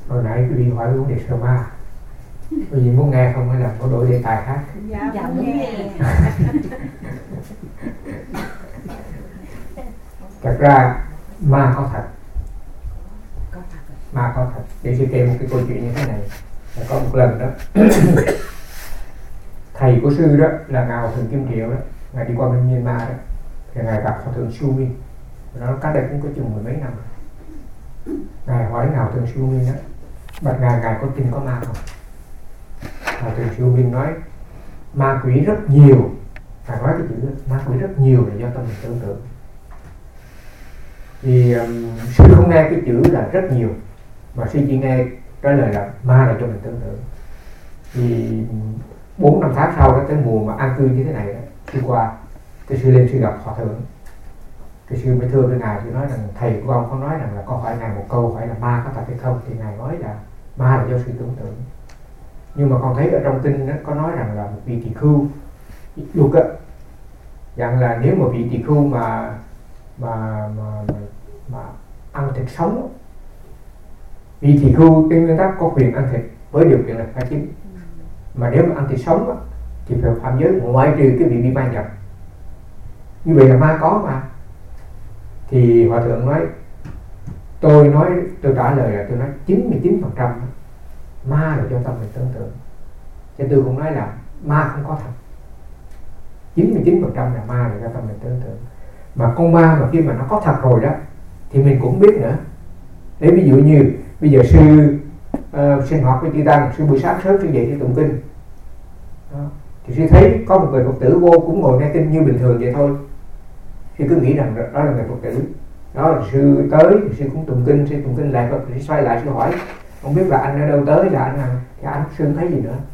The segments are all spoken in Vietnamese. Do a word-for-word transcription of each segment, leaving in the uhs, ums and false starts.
Hồi nãy quý vị hỏi vấn đề sợ ma, quý vị muốn nghe không hay là có đổi đề tài khác? Dạ, dạ muốn nghe. Thật ra ma có thật, ma có thật. Để sư kể một cái câu chuyện như thế này. Là có một lần đó thầy của sư đó là ngài Hòa Thượng Kim Triệu đó, ngài đi qua bên Myanmar đó, thì ngài gặp Hòa Thượng Su Minh. Nó cách đây cũng có chừng mười mấy năm. Ngài hỏi ngài Hòa Thượng Su Minh đó, bạch ngài, ngài có tin có ma không? Hòa Thượng Su Minh nói ma quỷ rất nhiều. Ngài nói cái chữ đó, ma quỷ rất nhiều là do tâm mình tưởng tượng. Thì um, sư không nghe cái chữ là rất nhiều, mà sư chỉ nghe trả lời là ma là cho mình tưởng tượng. Thì bốn năm tháng sau đó, tới mùa mà an cư như thế này đó, sư qua, cái sư lên sư gặp Hòa Thượng. Cái sư mới thưa với ngài, sư nói rằng thầy của con có nói rằng là con hỏi ngài một câu phải là ma có thật hay không, thì ngài nói là ma là do sự tưởng tượng. Nhưng mà con thấy ở trong kinh đó, có nói rằng là một vị tỳ khưu luật á, rằng là nếu mà vị tỳ khưu mà mà mà, mà, mà ăn thịt sống, vị tỳ khưu trên nguyên tắc có quyền ăn thịt với điều kiện là phải chín. Mà nếu mà ăn thịt sống á, thì phải phạm giới ngoại trừ cái vị bị ma nhập. Như vậy là ma có mà. Thì Hòa Thượng nói, tôi nói tôi trả lời là tôi nói chín mươi chín phần trăm ma là do tâm mình tưởng tượng, chứ tôi cũng nói là ma không có thật. chín mươi chín phần trăm là ma là do tâm mình tưởng tượng. Mà con ma mà khi mà nó có thật rồi đó thì mình cũng biết nữa. Để ví dụ như bây giờ sư uh, sinh hoạt với chư tăng, sư buổi sáng sớm sư dậy sư tụng kinh đó, thì sư thấy có một người Phật tử vô cũng ngồi nghe kinh như bình thường vậy thôi, sư cứ nghĩ rằng đó là người Phật tử đó. Là sư tới sư cũng tụng kinh, sư tụng kinh lại Phật, sư xoay lại sư hỏi không biết là anh ở đâu tới, là anh nào, thì anh sư không thấy gì nữa.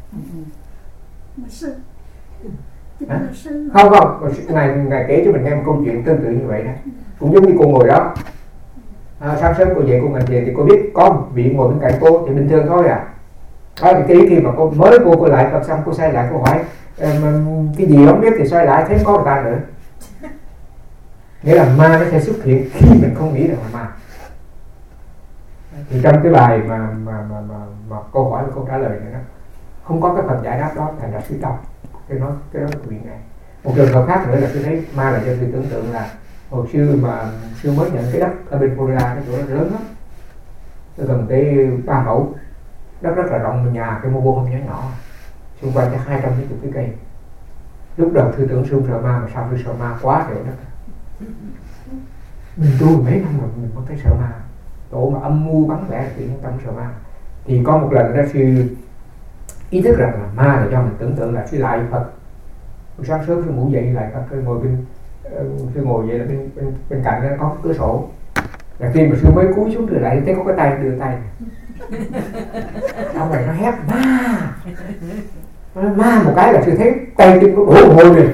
Mà sư à? Không không, ngài ngài kể cho mình nghe một câu chuyện tương tự như vậy đó, cũng giống như cô ngồi đó. À, sáng sớm cô dậy cô ngồi thiền thì cô biết có một vị ngồi bên cạnh cô thì bình thường thôi à. Đó thì cái khi mà cô mới cô cô lại Phật xong cô xoay lại cô hỏi cái gì không biết thì xoay lại thấy có người ta nữa. Nghĩa là ma nó sẽ xuất hiện khi mình không nghĩ rằng là ma. Thì trong cái bài mà mà mà mà, mà câu hỏi và câu trả lời này đó không có cái phần giải đáp đó, thành ra sư đọc cái nói cái đó là quyền này. Một trường hợp khác nữa là tôi thấy ma là do sự tưởng tượng. Là hồi xưa mà sư mới nhận cái đất ở bên Florida, cái chỗ đó lớn lắm, gần tới ba mẫu đất rất là rộng, nhà cái mô không nhỏ nhỏ, xung quanh cái hai trăm mấy chục cái cây. Lúc đầu sư tưởng sư sợ ma, mà sao sư sợ ma quá trời đất. Mình tu mấy năm rồi mình không thấy sợ ma, chỗ mà âm mưu bắn vẽ thì tâm sợ ma. Thì có một lần đó sư ý thức rằng là ma là do mình tưởng tượng, là sư lại Phật. Sáng sớm sư ngủ dậy lại Phật, ngồi bên sư ngồi vậy là bên bên, bên cạnh đó có cửa sổ. Là khi mà sư mới cúi xuống rồi lại thấy có cái tay đưa tay, ông này nó hét ma, nó ma một cái là sư thấy tay chân nó đổ mồ hôi rồi.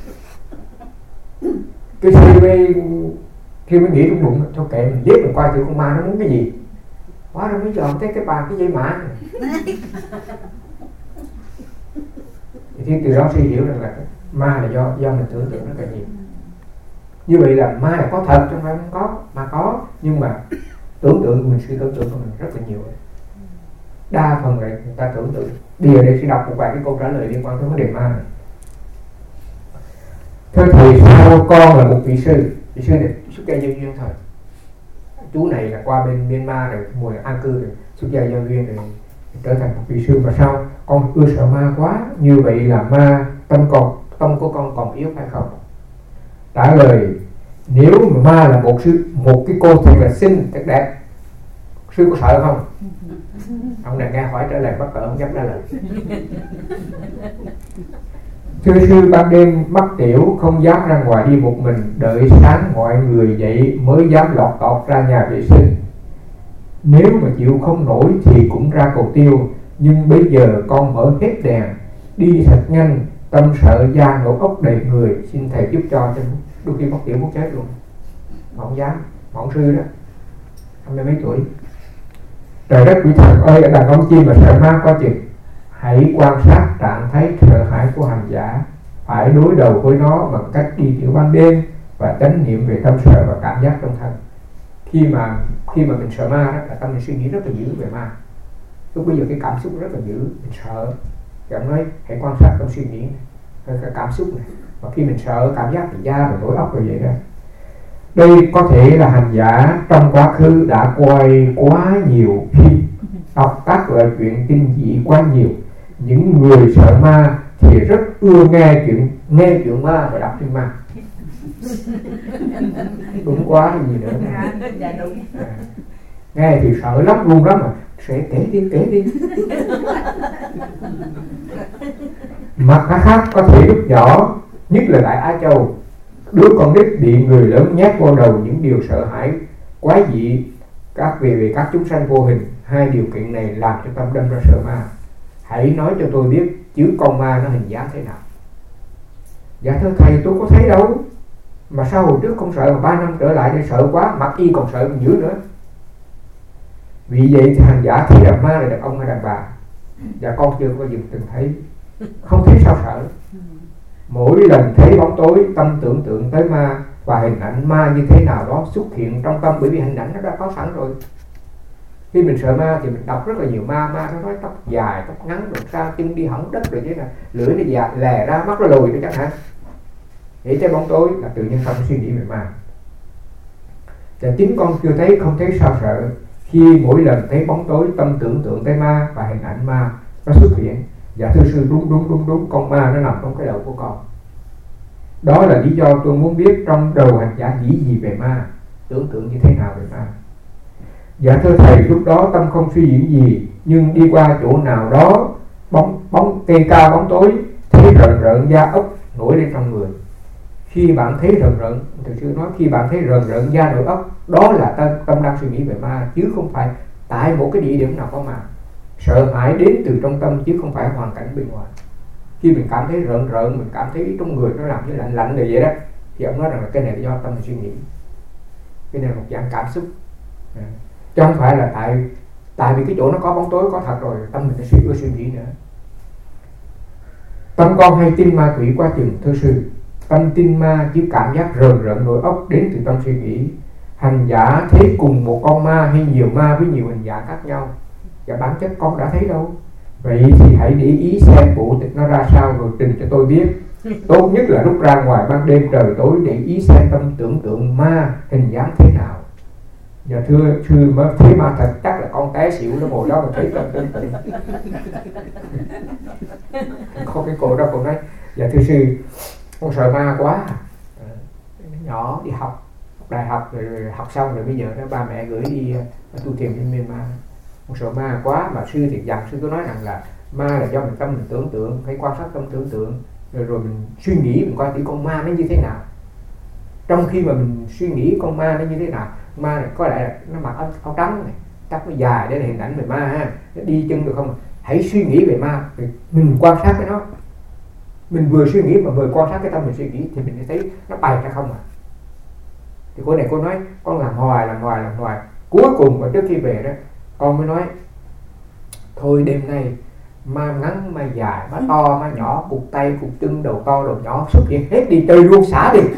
Cái sư mới khi mới nghĩ trong bụng thôi kệ mình giết mình coi thử con ma nó muốn cái gì. Hóa ra mới chọn thấy cái bàn cái dây mã. Thì từ đó suy hiểu rằng là ma là do do mình tưởng tượng rất là nhiều. Như vậy là ma là có thật, trong phải không có, mà có, nhưng mà tưởng tượng mình suy tưởng tượng của mình rất là nhiều. Đa phần là người ta tưởng tượng. Bây giờ để sẽ đọc một vài cái câu trả lời liên quan tới vấn đề ma này. Thưa thầy, sao con là một vị sư, vị sư này xuất gia nhân duyên thôi. Chú này là qua bên Myanmar rồi, mùa an cư rồi, xuất gia nhân duyên rồi trở thành một vị sư, mà sao con ưa sợ ma quá? Như vậy là ma tâm còn tâm của con còn yếu phải không? Trả lời, nếu mà ma là một sư, một cái cô thật là xinh, thật đẹp, sư có sợ không? Ông này nghe hỏi trả lời bất cỡ không dám trả lời. Thưa sư, ban đêm mắc tiểu không dám ra ngoài đi một mình, đợi sáng mọi người dậy mới dám lọt tọt ra nhà vệ sinh. Nếu mà chịu không nổi thì cũng ra cầu tiêu, nhưng bây giờ con mở hết đèn, đi thật nhanh, tâm sợ da nổ ốc đầy người, xin thầy giúp cho. Cho đôi khi mắc tiểu muốn chết luôn, mà không dám, mà ông sư đó, hai mươi mấy tuổi. Trời đất quỷ thần ơi, ở đàn ông chi mà sợ ma quá chừng. Hãy quan sát trạng thái sợ hãi của hành giả, phải đối đầu với nó bằng cách đi tiểu ban đêm và chánh niệm về tâm sợ và cảm giác trong thân. khi mà khi mà mình sợ ma đó là tâm mình suy nghĩ rất là dữ về ma. Lúc bây giờ cái cảm xúc rất là dữ, mình sợ. Thì ông nói hãy quan sát trong suy nghĩ này, cái cảm xúc này. Và khi mình sợ cảm giác thì da và nổi óc rồi vậy đó. Đây có thể là hành giả trong quá khứ đã quay quá nhiều phim, đọc các loại chuyện kinh dị quá nhiều. Những người sợ ma thì rất ưa nghe chuyện nghe chuyện ma và đọc phim ma. Đúng quá thì gì nữa. Dạ đúng. À, nghe thì sợ lắm, luôn lắm mà sẽ kể đi kể đi. Mặt khác có thể lúc nhỏ, nhất là tại Á Châu, đứa con nít bị người lớn nhét vào đầu những điều sợ hãi quái dị các về về các chúng sanh vô hình. Hai điều kiện này làm cho tâm đâm ra sợ ma. Hãy nói cho tôi biết chứ con ma nó hình dáng thế nào. Dạ thưa thầy, tôi có thấy đâu, mà sao hồi trước không sợ mà ba năm trở lại để sợ quá, mặc y còn sợ còn dữ nữa. Vì vậy thì hành giả thấy đàn ma là đàn ông hay đàn bà? Dạ con chưa có dừng từng thấy. Không thấy sao sợ. Mỗi lần thấy bóng tối, tâm tưởng tượng tới ma và hình ảnh ma như thế nào đó xuất hiện trong tâm, bởi vì hình ảnh nó đã có sẵn rồi. Khi mình sợ ma thì mình đọc rất là nhiều ma, ma nó nói tóc dài, tóc ngắn, rồi sao chân đi hỏng đất rồi chứ là lưỡi nó dài lè ra, mắt nó lồi nữa chẳng hạn. Để thấy bóng tối là tự nhiên tâm suy nghĩ về ma. Và chính con chưa thấy, không thấy sao sợ. Khi mỗi lần thấy bóng tối, tâm tưởng tượng tới ma và hình ảnh ma nó xuất hiện. Dạ thưa sư, đúng đúng đúng đúng, con ma nó nằm trong cái đầu của con. Đó là lý do tôi muốn biết trong đầu hành giả nghĩ gì về ma, tưởng tượng như thế nào về ma. Dạ thưa thầy, lúc đó tâm không suy nghĩ gì, nhưng đi qua chỗ nào đó, bóng bóng cây cao bóng tối, thấy rợn rợn da ốc nổi lên trong người. Khi bạn thấy rợn rợn, thầy sư nói khi bạn thấy rợn rợn da nổi ốc, đó là tâm, tâm đang suy nghĩ về ma, chứ không phải tại một cái địa điểm nào có ma. Sợ hãi đến từ trong tâm chứ không phải hoàn cảnh bên ngoài. Khi mình cảm thấy rợn rợn, mình cảm thấy trong người nó làm như lạnh lạnh rồi vậy đó, thì ông nói rằng là cái này là do tâm mình suy nghĩ. Cái này là một dạng cảm xúc, à, chứ không phải là tại tại vì cái chỗ nó có bóng tối có thật rồi tâm mình sẽ suy ưa suy nghĩ nữa. Tâm con hay tin ma quỷ quá chừng thưa sư? Tâm tin ma chứ cảm giác rờn rợn nội óc đến từ tâm suy nghĩ. Hành giả thấy cùng một con ma hay nhiều ma với nhiều hình dạng khác nhau, và bản chất con đã thấy đâu. Vậy thì hãy để ý xem bộ tịch nó ra sao rồi trình cho tôi biết. Tốt nhất là lúc ra ngoài ban đêm trời tối để ý xem tâm tưởng tượng ma hình dáng thế nào. Dạ thưa sư, mới thấy ma thật chắc là con té xỉu nó ngồi đó mà thấy tâm tưởng tượng. Có cái cô đó cô nói dạ thưa sư, con sợ ma quá. À, nhỏ đi học đại học rồi, rồi học xong rồi bây giờ đó ba mẹ gửi đi uh, tu thiền trên Myanmar. Con sợ ma quá, mà sư thì dặn sư có nói rằng là ma là do mình tâm mình tưởng tượng, phải quan sát tâm tưởng tượng rồi rồi mình suy nghĩ, mình coi thử con ma nó như thế nào. Trong khi mà mình suy nghĩ con ma nó như thế nào, ma này có lẽ là nó mặc áo, áo trắng này, tóc nó dài, đây là hình ảnh về ma ha, nó đi chân được không? Hãy suy nghĩ về ma, mình quan sát với nó, mình vừa suy nghĩ mà vừa quan sát cái tâm mình suy nghĩ thì mình sẽ thấy nó bày ra không à. Thì cô này cô nói con làm hoài làm hoài làm hoài, cuối cùng mà trước khi về đó con mới nói thôi đêm nay ma ngắn ma dài, ma to ma nhỏ, cục tay cục chân, đầu to đầu nhỏ xuất hiện hết đi, chơi luôn xả đi.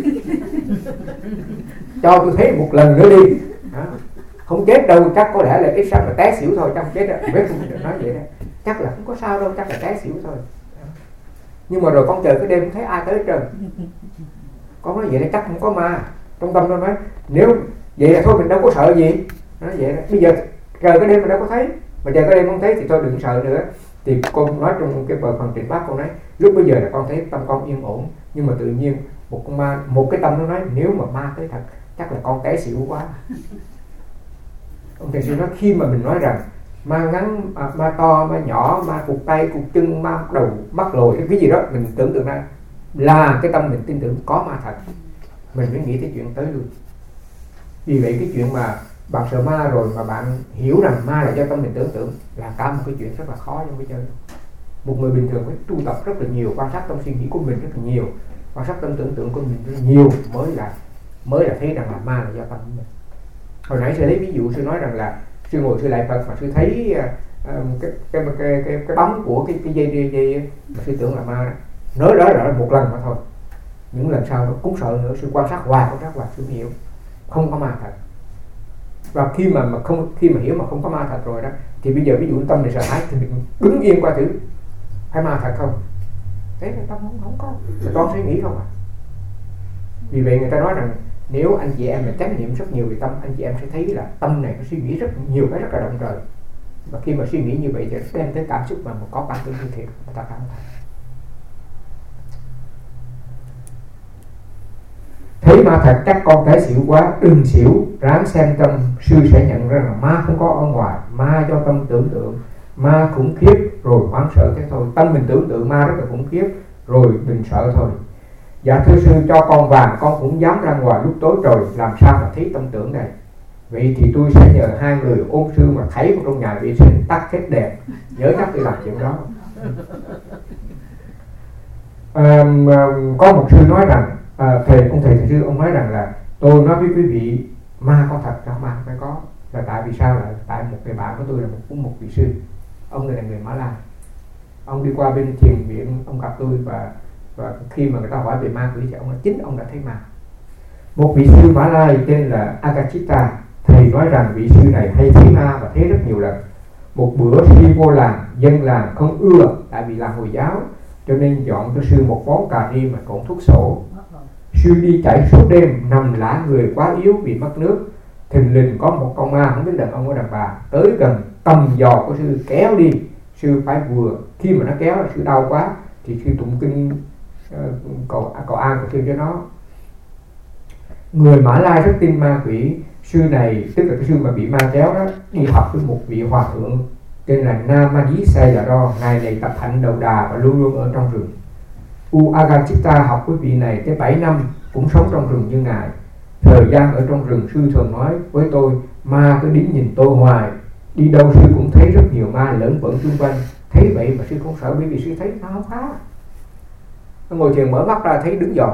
Cho tôi thấy một lần nữa đi. Đó. Không chết đâu, chắc có lẽ là ít sao mà té xỉu thôi, chắc không chết đâu. Biết không được nói vậy đó. Chắc là không có sao đâu, chắc là té xỉu thôi. Đó. Nhưng mà rồi con chờ cái đêm không thấy ai tới hết trơn. Con nói vậy là chắc không có ma. Trong tâm nó nói nếu vậy là thôi mình đâu có sợ gì. Nói vậy đó. Bây giờ chờ cái đêm mình đâu có thấy, mà chờ cái đêm không thấy thì thôi đừng sợ nữa. Thì con nói trong cái bờ phần trình bác, con nói lúc bây giờ là con thấy tâm con yên ổn, nhưng mà tự nhiên một con ma, một cái tâm nó nói nếu mà ma tới thật chắc là con té xỉu quá. Ông thầy sư nói khi mà mình nói rằng ma ngắn, à, ma to, ma nhỏ, ma cục tay, cục chân, ma đầu, mắt lồi, cái gì đó mình tưởng tượng ra là cái tâm mình tin tưởng có ma thật, mình mới nghĩ tới chuyện tới luôn. Vì vậy cái chuyện mà bạn sợ ma rồi mà bạn hiểu rằng ma là do tâm mình tưởng tượng là cả một cái chuyện rất là khó trong cái chơi. Một người bình thường phải tu tập rất là nhiều, quan sát tâm suy nghĩ của mình rất là nhiều, quan sát tâm tưởng tượng của mình rất là nhiều mới là mới là thấy rằng là ma là do tâm của mình. Hồi nãy sư lấy ví dụ, sư nói rằng là sư ngồi sư lại Phật mà sư thấy uh, cái, cái, cái, cái, cái bóng của cái, cái dây dây, dây mà sư tưởng là ma đó. Nói đó là một lần mà thôi, những lần sau nó cũng sợ nữa, sư quan sát hoài quan sát hoài sư hiểu không có ma thật. Và khi mà, mà không khi mà hiểu mà không có ma thật rồi đó, thì bây giờ ví dụ tâm này sợ hãi thì mình đứng yên qua thử, phải ma thật không? Thế là tâm không, không có, là toàn suy nghĩ không à. Vì vậy người ta nói rằng nếu anh chị em mà chánh niệm rất nhiều về tâm, anh chị em sẽ thấy là tâm này nó suy nghĩ rất nhiều cái rất là động trời. Và khi mà suy nghĩ như vậy thì đem tới cảm xúc mà có cảm tưởng như thiệt, người ta cảm thấy. Thấy ma thật các con té xỉu quá, đừng xỉu, ráng xem tâm. Sư sẽ nhận ra là ma không có ở ngoài, ma do tâm tưởng tượng. Ma khủng khiếp rồi hoảng sợ thế thôi. Tâm mình tưởng tượng ma rất là khủng khiếp rồi mình sợ thôi. Dạ thưa sư, cho con vàng con cũng dám ra ngoài lúc tối trời, làm sao mà thấy tâm tưởng này? Vậy thì tôi sẽ nhờ hai người ôn sư mà thấy vào trong nhà vệ sinh tắt hết đèn, nhớ chắc đi làm chuyện đó. À, có một sư nói rằng à, thầy ông thầy thầy sư ông nói rằng là tôi nói với quý vị ma có thật trong ma phải có, là tại vì sao? Là tại một người bạn của tôi là một một vị sư, ông này là người Mã Lai, ông đi qua bên thiền viện, ông gặp tôi và và khi mà người ta hỏi về ma quỷ thì ông nói chính ông đã thấy ma. Một vị sư Mã Lai tên là Agachita, thầy nói rằng vị sư này hay thấy ma và thấy rất nhiều lần. Một bữa khi vô làng, dân làng không ưa, tại vì là Hồi giáo, cho nên dọn cho sư một món cà ri mà trộn thuốc sổ. Sư đi chạy suốt đêm, nằm lả người quá yếu vì mất nước. Thình lình có một con ma, không biết đàn ông hay đàn bà, tới gần cầm giò của sư kéo đi. Sư phải vừa, khi mà nó kéo là sư đau quá thì sư tụng kinh uh, cầu, cầu an của sư cho nó. Người Mã Lai rất tin ma quỷ. Sư này, tức là cái sư mà bị ma kéo đó, đi học với một vị hòa thượng tên là Namadi Sayadaw. Ngài này tập hạnh đầu đà và luôn luôn ở trong rừng. U Agachita học với vị này tới bảy năm, cũng sống trong rừng như ngài. Thời gian ở trong rừng, sư thường nói với tôi, ma cứ đứng nhìn tôi hoài. Đi đâu sư cũng thấy rất nhiều ma lởn vởn xung quanh. Thấy vậy mà sư không sợ, bởi vì sư thấy nó không phá. Nó ngồi thiền mở mắt ra thấy đứng giòn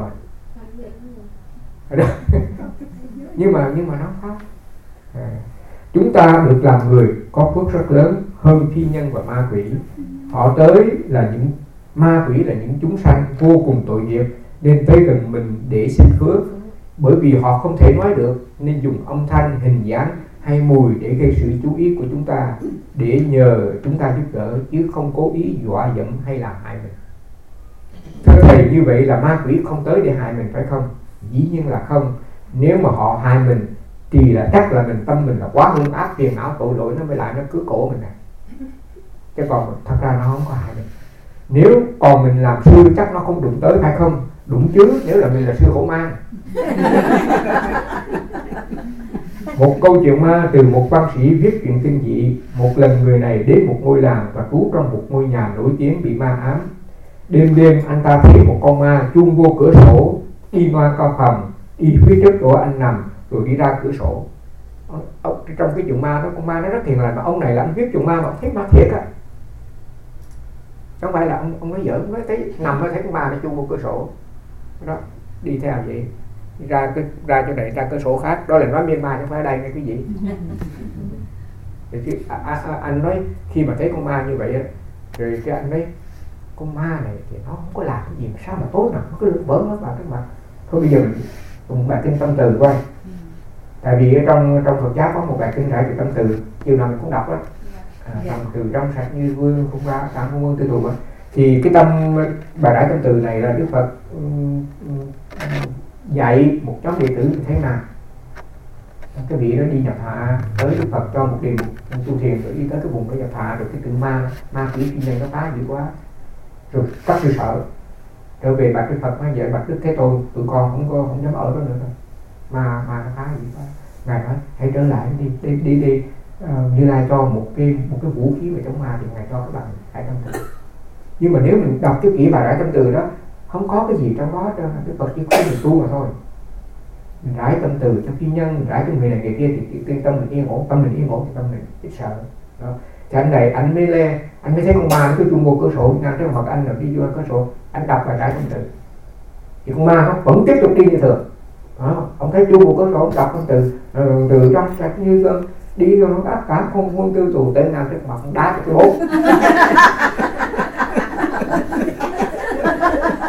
nhưng mà nhưng mà nó không phá. À, chúng ta được làm người có phước rất lớn hơn phi nhân và ma quỷ. Họ tới là những ma quỷ là những chúng sanh vô cùng tội nghiệp, nên tới gần mình để xin phước. Bởi vì họ không thể nói được nên dùng âm thanh, hình dáng hay mùi để gây sự chú ý của chúng ta, để nhờ chúng ta giúp đỡ, chứ không cố ý dọa dẫm hay làm hại mình. Thưa thầy, như vậy là ma quỷ không tới để hại mình phải không? Dĩ nhiên là không. Nếu mà họ hại mình thì là chắc là mình tâm mình là quá hung ác, phiền não, tội lỗi nó mới lại nó cứ cổ mình này. Chứ còn thật ra nó không có hại mình. Nếu còn mình làm sư chắc nó không đụng tới phải không? Đụng chứ, nếu là mình là sư khổ ma. Một câu chuyện ma từ một văn sĩ viết chuyện kinh dị. Một lần người này đến một ngôi làng và trú trong một ngôi nhà nổi tiếng bị ma ám. Đêm đêm anh ta thấy một con ma chuông vô cửa sổ, đi qua cao phòng, đi phía trước chỗ anh nằm rồi đi ra cửa sổ. Trong cái chuyện ma đó, con ma nó rất hiền lành, mà ông này là anh viết chuyện ma mà ông thấy ma thiệt á, không phải là ông ông nói giỡn, nói thấy nằm nó thấy con ma nó chuông vô cửa sổ đó, đi theo vậy ra cái ra chỗ này ra cửa sổ khác, đó là nói miên ma chứ không phải ở đây nghe cái gì. Thì à, à, anh nói khi mà thấy con ma như vậy rồi cái anh nói con ma này thì nó không có làm cái gì mà sao mà tối nào nó cứ bớ nó vào cái mặt. Thôi bây giờ mình tụng bài kinh tâm từ coi. Tại vì ở trong trong Phật giáo có một bài kinh giải về tâm từ, chiều nào mình cũng đọc đó. À, tâm từ trong sạch như vương không ra cảm không vương tư thù. Thì cái tâm bài giải tâm từ này là Đức Phật um, um, dạy một nhóm đệ tử như thế nào. Cái vị đó đi nhập hạ tới Đức Phật cho một điều một tu thiền, rồi đi tới cái vùng đó nhập hạ, rồi cái tượng ma ma quỷ phi nhân nó phá dữ quá, rồi các sư sợ trở về bạch Đức Phật nói vậy, bạch Đức Thế Tôn, tụi con không có không dám ở đó nữa đâu, ma ma nó phá dữ quá. Ngài nói hãy trở lại đi đi đi, đi. Uh, Như Lai cho một cái một cái vũ khí về chống ma thì ngài cho các bạn hãy tâm từ. Nhưng mà nếu mình đọc cái kỹ bài giải tâm từ đó không có cái gì trong đó, cho Đức Phật chỉ có mình tu mà thôi. Mình rải tâm từ cho phi nhân, mình rải cho người này người kia thì cái tâm mình yên ổn, tâm mình yên ổn thì tâm mình ít sợ đó. Thì anh này anh mới le, anh mới thấy con ma nó cứ chuông vô cửa sổ ngang trước mặt anh, rồi đi vô cửa sổ, anh đọc bài rải tâm từ thì con ma nó vẫn tiếp tục đi như thường đó. Ông thấy chuông vô cửa sổ, ông đọc tâm từ rồi từ trong sạch như gương đi vô nó áp cả không quân tư tù tên nào trước mặt đá cho cái bố.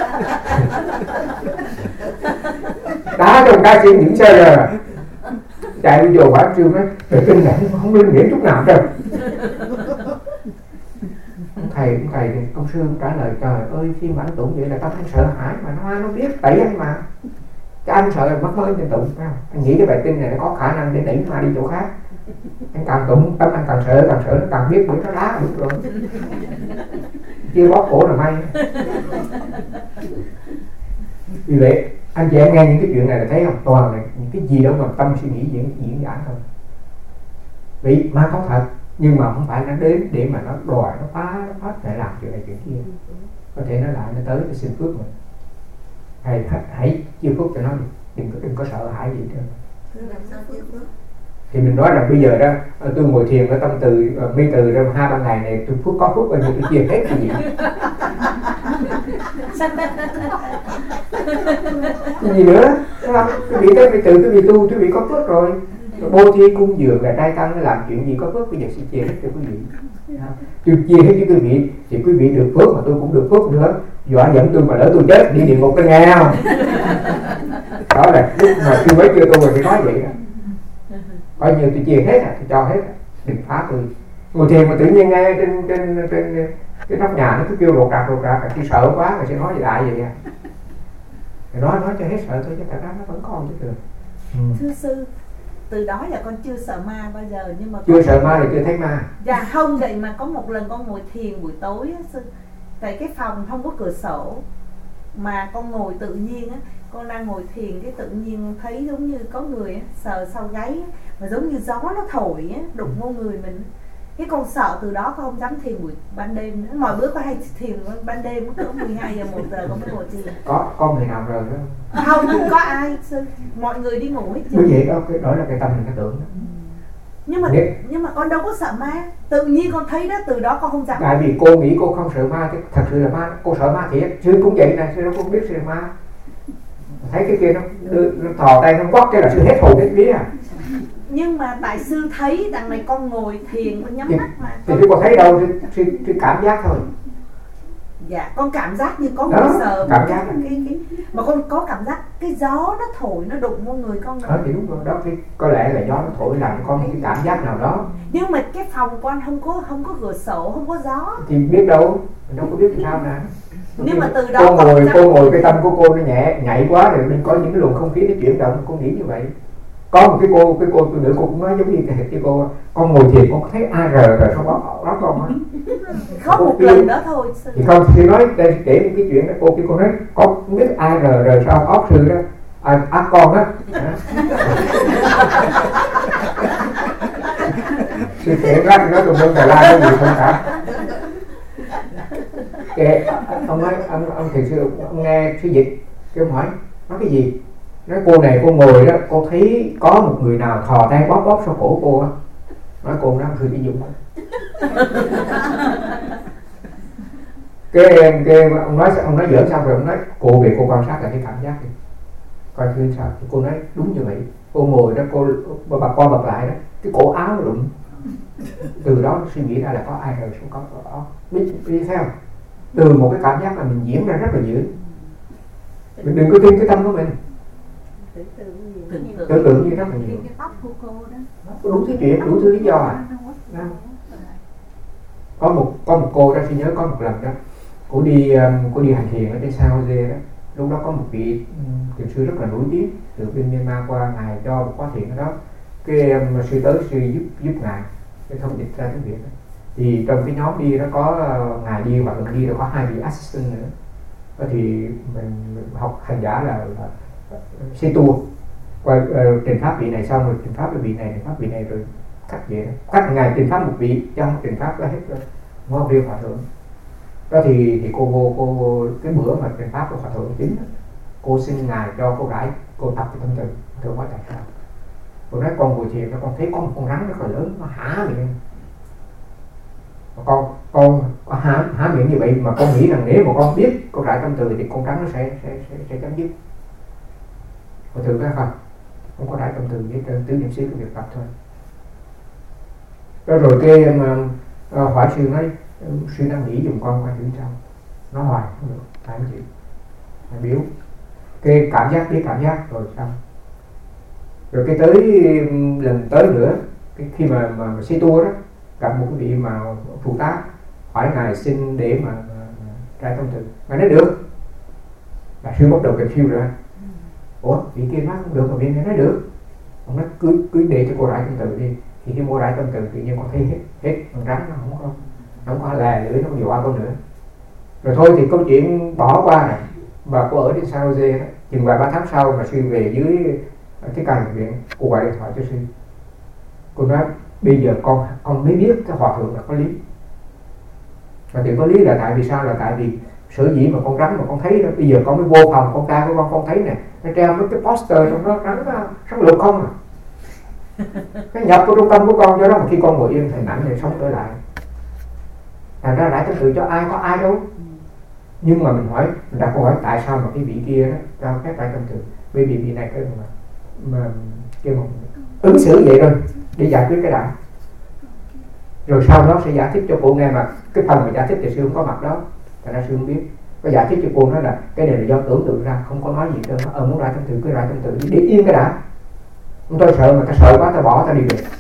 Đá trong cái chuyện những xe rồi chạy đi vô phải sư nói về kinh này không linh nghiệm chút nào đâu. Thầy thầy công sư trả lời trời ơi khi mà anh tụng vậy là tao anh sợ hãi mà nó nó biết tẩy anh mà. Cái anh sợ là mất mới anh tụng phải không? Anh nghĩ cái bài kinh này nó có khả năng để đẩy ma đi chỗ khác. Anh càng tụng tâm anh càng sợ càng sợ nó càng biết bởi nó đá đúng rồi. Chưa bóp cổ là may. Vì vậy anh chị em nghe những cái chuyện này là thấy không? Toàn là những cái gì đó mà tâm suy nghĩ diễn diễn giải thôi. Vì ma có thật nhưng mà không phải nó đến để mà nó đòi nó phá nó phá để làm chuyện này chuyện kia. Có thể nó lại nó tới để xin phước mình. Hãy hãy chia phước cho nó đi. Đừng có đừng có sợ hãi gì hết. Thì mình nói rằng bây giờ đó tôi ngồi thiền ở tâm từ mi từ trong hai ba ngày này tôi phước có phước bao nhiêu tôi chia hết cái gì. Cái gì nữa đúng không? Tôi bị tới mi từ tôi bị tu tôi bị có phước rồi. Bố thí cúng dường là trai tăng nó làm chuyện gì có phước bây giờ sẽ chia hết cho quý vị. Tôi chia hết cho quý vị thì quý vị được phước mà tôi cũng được phước nữa. Dọa dẫn tôi mà lỡ tôi chết đi địa ngục cái nghe không? Đó là lúc mà tôi mới chưa tu rồi thì nói vậy đó. Coi như tôi chia hết à, tôi cho hết à. Đừng phá tôi. Ngồi thiền mà tự nhiên nghe trên trên trên cái nóc nhà nó cứ kêu rột rạc rột rạc, tôi sợ quá rồi sẽ nói gì đại vậy à. Rồi nói nói cho hết sợ thôi chứ thật ra nó vẫn còn chứ được. Ừ. Thưa sư, từ đó giờ con chưa sợ ma bao giờ nhưng mà chưa sợ ma thì chưa thấy ma. Dạ không vậy mà có một lần con ngồi thiền buổi tối á sư, tại cái phòng không có cửa sổ mà con ngồi tự nhiên á, con đang ngồi thiền cái tự nhiên thấy giống như có người á, sờ sau gáy á, mà giống như gió nó thổi á, đụng vô người mình. Cái con sợ từ đó con không dám thiền buổi ban đêm nữa. Mọi bữa con hay thiền ban đêm cỡ mười hai giờ một giờ con mới ngồi thiền. Có có người nào rồi đó không? Không có ai sư, mọi người đi ngủ hết trơn. Như vậy đó, cái đó là cái tâm mình cái tưởng đó. Nhưng mà Nếu... nhưng mà con đâu có sợ ma. Tự nhiên con thấy đó, từ đó con không dám. Tại vì cô nghĩ cô không sợ ma, chứ thật sự là ma. Cô sợ ma thiệt. Sư cũng vậy nè, sư đâu cũng biết sư là ma. Thấy cái kia nó, đưa, nó thò tay nó quất cái là sư hết hồn hết vía à. Nhưng mà tại sư thấy đằng này con ngồi thiền con nhắm thì, mắt mà thì sư có thấy đâu, sư, sư cảm giác thôi. Dạ con cảm giác như có người sờ cảm giác cái, cái, cái, mà con có cảm giác cái gió nó thổi nó đụng vô người con đó. Thì đúng rồi đó, cái có lẽ là gió nó thổi làm cho con cái cảm giác nào đó. Nhưng mà cái phòng con không có không có cửa sổ, không có gió thì biết đâu, mình đâu có biết làm sao nè. Nhưng mà từ đó cô ngồi chắc... cô ngồi cái tâm của cô nó nhẹ nhảy quá rồi nên có những cái luồng không khí nó chuyển động, cô nghĩ như vậy. Có một cái cô cái cô phụ nữ cô cũng nói giống như cái cái cô con ngồi thiền con có thấy a rờ rồi sao đó đó con á. Có một lần đó thôi thì không thì nói đây kể một cái chuyện đó, cô kia cô nói có không biết a rờ rồi sao óc sư đó à, à con á. Sư kể ra nói tùm lum tà la cái gì không cả. Kệ ông nói ông ông thiền sư ông nghe sư dịch cái ông hỏi nói cái gì. Nói cô này cô ngồi đó, cô thấy có một người nào thò tay bóp bóp sau cổ cô á. Nói cô nói thử đi dùng đó. cái, cái ông nói ông nói giỡn xong rồi ông nói cô về cô quan sát lại cái cảm giác đi, coi thử sao. Thì cô nói đúng như vậy. Cô ngồi đó cô bật qua bật lại đó, cái cổ áo nó đụng. Từ đó suy nghĩ ra là có ai rồi xuống có có biết đi theo. Từ một cái cảm giác là mình diễn ra rất là dữ. Mình đừng có tin cái tâm của mình. Tưởng tượng như rất là nhiều. Cái tóc của cô đó. Đủ thứ chuyện, đủ thứ lý do à. Có một có một cô đó, tôi nhớ có một lần đó, cô đi cô đi hành thiền ở trên San Jose đó. Lúc đó có một vị thiền sư rất là nổi tiếng từ bên Myanmar qua, ngài cho một khóa thiền ở đó. Cái um, sư tới sư giúp giúp ngài cái thông dịch ra tiếng Việt đó. Thì trong cái nhóm đi đó có uh, ngài đi hoặc là đi rồi có hai vị assistant nữa. Đó thì mình, mình học hành giả là, là xe tour qua uh, trình pháp vị này xong rồi trình pháp vị này, trình pháp vị này rồi cắt vậy đó. Cắt ngày trình pháp một vị trong trình pháp đó hết rồi, ngon riêng hòa thượng. Đó thì thì cô vô cô cái bữa mà trình pháp của hòa thượng chính đó, cô xin ngài cho cô gái cô tập cái tâm từ. Thưa hỏi tại sao? Cô nói con ngồi thiền con thấy có một con rắn rất là lớn nó há miệng. Con con há há miệng như vậy mà con nghĩ rằng nếu mà con biết con rải tâm từ thì con rắn nó sẽ sẽ sẽ, sẽ chấm dứt. Hòa thượng nói không, không có rải tâm từ với tứ niệm xứ cái việc tập thôi. Đó rồi cái mà uh, hỏi sư nói sư đang nghĩ dùng con qua chữ trong nó hoài không được, phải không chịu, phải biểu cái cảm giác biết cảm giác rồi xong Rồi cái tới lần tới nữa, cái khi mà mà, mà xe tour đó gặp một cái vị mà phụ tá hỏi ngài xin để mà, mà, mà ra tâm sự, ngài nói được. Là sư bắt đầu confuse rồi. Ủa vị kia nói không được mà vị này nói được. Ông nói cứ cứ để cho cô rải tâm sự đi. Thì khi cô rải tâm sự tự nhiên con thấy hết hết con rắn nó không có nó không có lè lưỡi, nó không dọa con nữa. Rồi thôi thì câu chuyện bỏ qua này. Và cô ở trên San Jose đó, chừng vài ba tháng sau mà sư về dưới cái căn bệnh viện, cô gọi điện thoại cho sư. Cô nói bây giờ con con mới biết cái hòa thượng là có lý. Và chuyện có lý là tại vì sao? Là tại vì sở dĩ mà con rắn mà con thấy đó, bây giờ con mới vô phòng con trai của con con thấy nè, nó treo mấy cái poster trong đó rắn rắn lục không à. Cái nhập của trung tâm của con, do đó mà khi con ngồi yên hình ảnh này sống trở lại. Thành ra lại tâm sự cho ai, có ai đâu. Nhưng mà mình hỏi, mình đặt câu hỏi tại sao mà cái vị kia đó cho phép lại tâm sự. Bởi vì vị này cái mà, mà kêu mà ứng xử vậy rồi để giải quyết cái đã. Rồi sau đó sẽ giải thích cho cô nghe, mà cái phần mà giải thích thì sư không có mặt đó, thành ra sư không biết. Có giải thích cho cô nói là cái này là do tưởng tượng ra, không có nói gì đâu. Ờ muốn lại tâm sự cứ lại tâm sự để yên cái đã. Tôi sợ mà ta sợ quá ta bỏ ta đi được.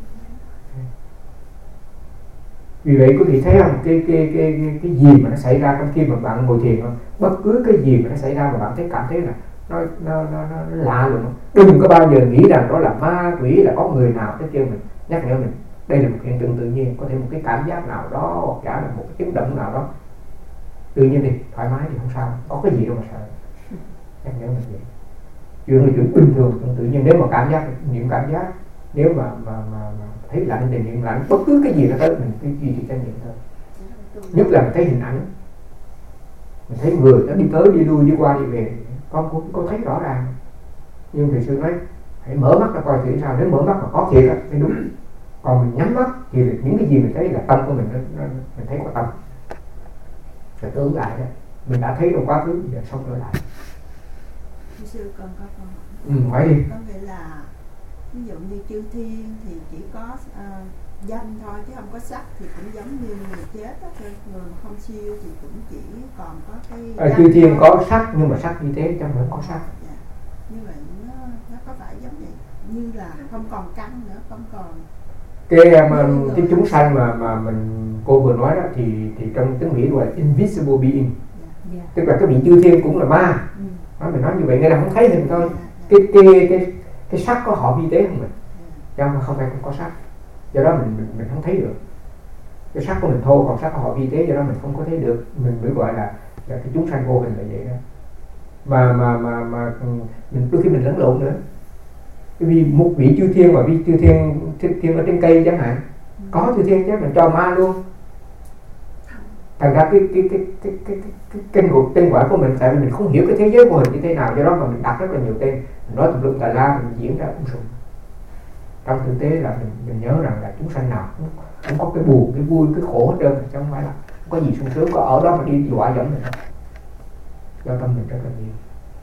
Vì vậy quý vị thấy không, cái cái cái cái cái gì mà nó xảy ra trong khi mà bạn ngồi thiền không, bất cứ cái gì mà nó xảy ra mà bạn thấy cảm thấy là nó nó nó, nó lạ luôn, đừng có bao giờ nghĩ rằng đó là ma quỷ, là có người nào tới kêu mình, nhắc nhở mình. Đây là một hiện tượng tự nhiên, có thể một cái cảm giác nào đó hoặc giả là một cái tiếng động nào đó tự nhiên đi, thoải mái thì không sao, có cái gì đâu mà sợ. Nhắc nhở mình vậy. Chuyện là chuyện bình thường, tự nhiên. Nếu mà cảm giác những cảm giác, nếu mà mà mà, mà thấy lạnh thì niệm lạnh, bất cứ cái gì nó tới mình cứ duy trì chánh niệm thôi. Nhất là mình thấy hình ảnh, mình thấy người nó đi tới đi lui đi qua đi về, con cũng có thấy rõ ràng. Nhưng thầy sư nói hãy mở mắt ra coi thử sao. Nếu mở mắt mà có thiệt thì đúng, còn mình nhắm mắt thì những cái gì mình thấy là tâm của mình, nó, nó, mình thấy có tâm rồi tưởng lại đó, mình đã thấy trong quá khứ giờ xong trở lại. Sư còn có câu hỏi. Ừ, hỏi đi. Có nghĩa là ví dụ như chư thiên thì chỉ có uh, danh thôi chứ không có sắc, thì cũng giống như người chết đó, người mà không siêu thì cũng chỉ còn có cái à, chư thiên có sắc nhưng mà sắc như thế chứ không có sắc. Dạ. Như vậy nó, nó có phải giống vậy, như là không còn căn nữa, không còn cái mà, cái chúng sanh mà mà mình cô vừa nói đó thì thì trong tiếng Mỹ gọi là invisible being. Dạ. Yeah. Tức là cái vị chư thiên cũng là ma. Ừ. Nói mình nói như vậy nghĩa là không thấy hình thôi. Dạ. Cái cái cái cái sắc có họ vi tế không mình? Chứ không không phải không có sắc. Do đó mình mình mình không thấy được. Cái sắc của mình thô, còn sắc của họ vi tế, do đó mình không có thấy được. Mình mới gọi là, là cái chúng sanh vô hình là vậy đó. Mà mà mà mà mình đôi khi mình lẫn lộn nữa. Vì một vị chư thiên mà vị chư thiên thiên, thiên ở trên cây chẳng hạn, ừ. có chư thiên chứ mình cho ma luôn. Thành ra cái cái cái cái cái cái kinh của tên gọi của mình, tại vì mình không hiểu cái thế giới vô hình như thế nào, do đó mà mình đặt rất là nhiều tên, mình nói tùm lum tà la, mình diễn ra cũng sùng. Trong thực tế là mình mình nhớ rằng là chúng sanh nào cũng, cũng có cái buồn, cái vui, cái khổ hết trơn, chứ không phải là không có gì sung sướng, có ở đó mà đi dọa dẫm mình. Do tâm mình rất là nhiều.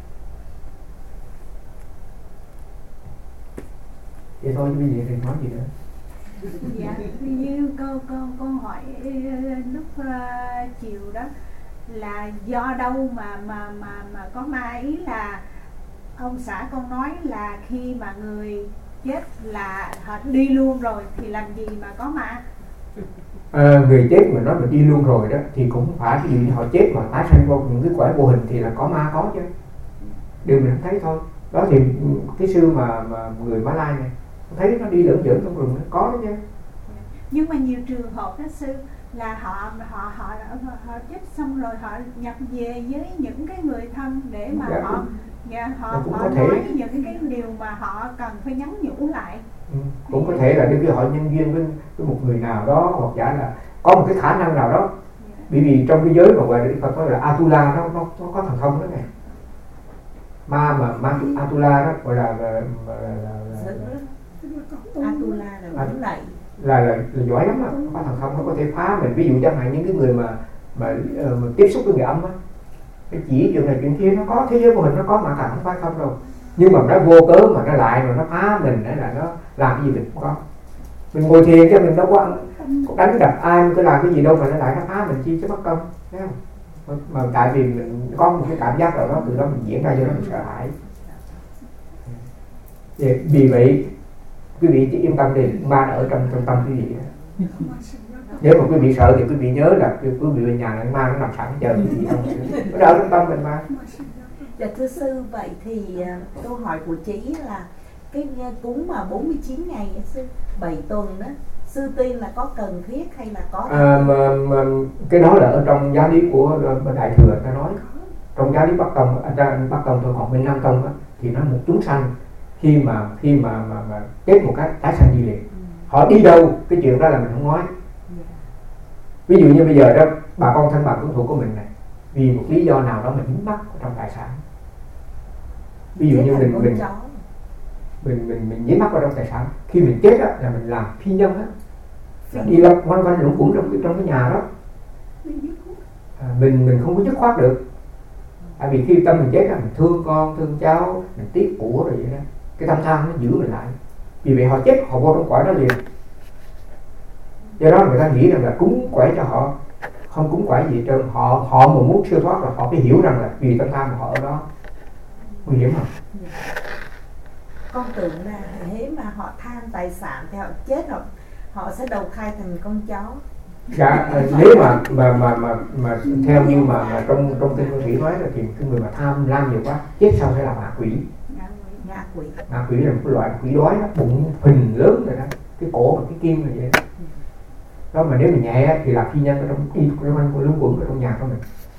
Vậy thôi chứ bây giờ thì nói gì nữa. Dạ, như câu câu câu hỏi lúc uh, chiều đó là do đâu mà mà mà mà có ma, ý là ông xã con nói là khi mà người chết là họ đi luôn rồi thì làm gì mà có ma? À, người chết mà nói mình đi luôn rồi đó thì cũng không phải cái gì họ chết mà tái sanh vô những cái quả vô hình thì là có ma có chứ. Điều mình không thấy thôi. Đó thì cái sư mà mà người Mã Lai này thấy nó đi lởn vởn trong rừng nó có đó chứ. Nhưng mà nhiều trường hợp đó sư là họ họ họ họ chết xong rồi họ nhập về với những cái người thân để mà dạ, họ dạ, họ họ nói thể. những cái điều mà họ cần phải nhắn nhủ lại. Ừ, cũng thì có thể là đôi khi họ nhân duyên với, với một người nào đó, hoặc giả là có một cái khả năng nào đó. Dạ. Bởi vì trong cái giới mà gọi là Phật nói là Atula nó, nó nó có thần thông đó này. Ma mà ma Atula đó gọi là là, là, là, là, là Atula là đứng lại là, là, là giỏi lắm á, có thần thông, nó có thể phá mình. Ví dụ chẳng hạn những cái người mà mà, uh, mà tiếp xúc với người âm á, cái chỉ chuyện này chuyện kia nó có, thế giới vô hình nó có mà cả không phải không đâu. Nhưng mà nó vô cớ mà nó lại mà nó phá mình đấy, là nó làm cái gì mình cũng có. Mình ngồi thiền chứ mình đâu có, có đánh đập ai, mình có làm cái gì đâu mà nó lại nó phá mình chi chứ mất công, thấy không? Mà tại vì mình có một cái cảm giác nào đó, từ đó mình diễn ra cho nó mình sợ hãi. Vì vậy quý vị chỉ yên tâm đi, ma đã ở trong trong tâm quý vị. Nếu mà quý vị sợ thì quý vị nhớ là quý vị về nhà ma nó nằm sẵn chờ quý vị không, nó đã ở trong tâm mình mà. Dạ thưa sư, vậy thì uh, câu hỏi của chị là cái cúng mà bốn mươi chín ngày sư, bảy tuần đó, sư tin là có cần thiết hay là có? À, mà, mà, cái đó là ở trong giáo lý của Đại Thừa ta nói, trong giáo lý Bắc Tông, à, Bắc Tông thôi, còn bên Nam Tông á, thì nó một chúng sanh khi mà khi mà mà, mà chết một cái tái sanh di liệt, ừ. họ đi đâu cái chuyện đó là mình không nói. Yeah. Ví dụ như bây giờ đó bà con thân bằng tuân thủ của mình này, vì một lý do nào đó mình dính mắc trong tài sản, ví dụ như mình mình, mình mình mình dính mắc vào trong tài sản, khi mình chết á, là mình làm phi nhân á, đi lọc quanh quanh luẩn quẩn trong cái trong cái nhà đó, à, mình mình không có dứt khoát được. Tại vì khi tâm mình chết á, mình thương con, thương cháu, mình tiếc của rồi vậy đó, cái tâm tham nó giữ mình lại. Vì vậy họ chết họ vô trong cõi đó liền. Do đó người ta nghĩ rằng là cúng quẻ cho họ, không cúng quẻ gì hết trơn. Họ họ mà muốn siêu thoát là họ phải hiểu rằng là vì tâm tham mà họ ở đó. Nguy hiểm không? Con tưởng là thế mà họ tham tài sản thì họ chết họ họ sẽ đầu thai thành con chó. Dạ, nếu mà mà mà mà, mà theo như mà, mà trong trong kinh Phong Thủy nói là thì cái người mà tham lam nhiều quá chết xong sẽ là ngạ quỷ. Ngạ quỷ. Ngạ quỷ là một cái loại quỷ đói đó, bụng phình lớn rồi đó, cái cổ và cái kim là vậy đó. Đó mà nếu mình nhẹ thì là phi nhân ở trong y trong anh luân quẩn ở trong nhà của mình.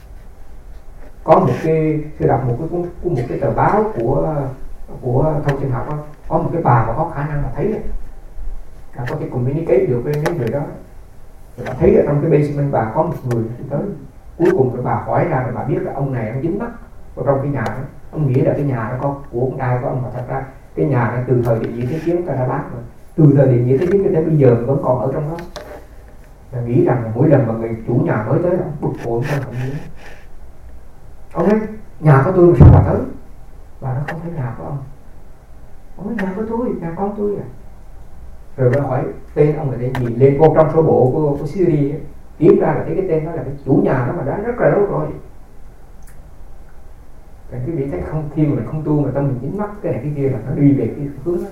Có một cái tôi đọc một cái một cái tờ báo của của thông tin học đó, có một cái bà mà có khả năng là thấy này, có cái communicate được với mấy người đó. Rồi bà thấy ở trong cái basement bà có một người tới, cuối cùng rồi bà hỏi ra rồi bà biết là ông này ông dính mắc vào trong cái nhà đó. Ông nghĩ là cái nhà đó có của ông ai có ông, mà thật ra cái nhà đó từ thời Đệ Nhị Thế Chiến ta đã bán rồi, từ thời Đệ Nhị Thế Chiến cho đến bây giờ vẫn còn ở trong đó. Là nghĩ rằng là mỗi lần mà người chủ nhà mới tới là bực bội không không nhớ. Ông nói nhà của tôi mà sao bà tới? Bà nó không thấy nhà của ông. Ông nói nhà của tôi, nhà con tôi à. Rồi bà hỏi tên ông là tên gì, lên vô trong sổ bộ của, của Syria kiếm ra là thấy cái tên đó là cái chủ nhà đó mà đã rất là lâu rồi. Thì quý vị thấy không, khi mà mình không tu mà tâm mình dính mắc cái này cái kia là nó đi về cái hướng đó.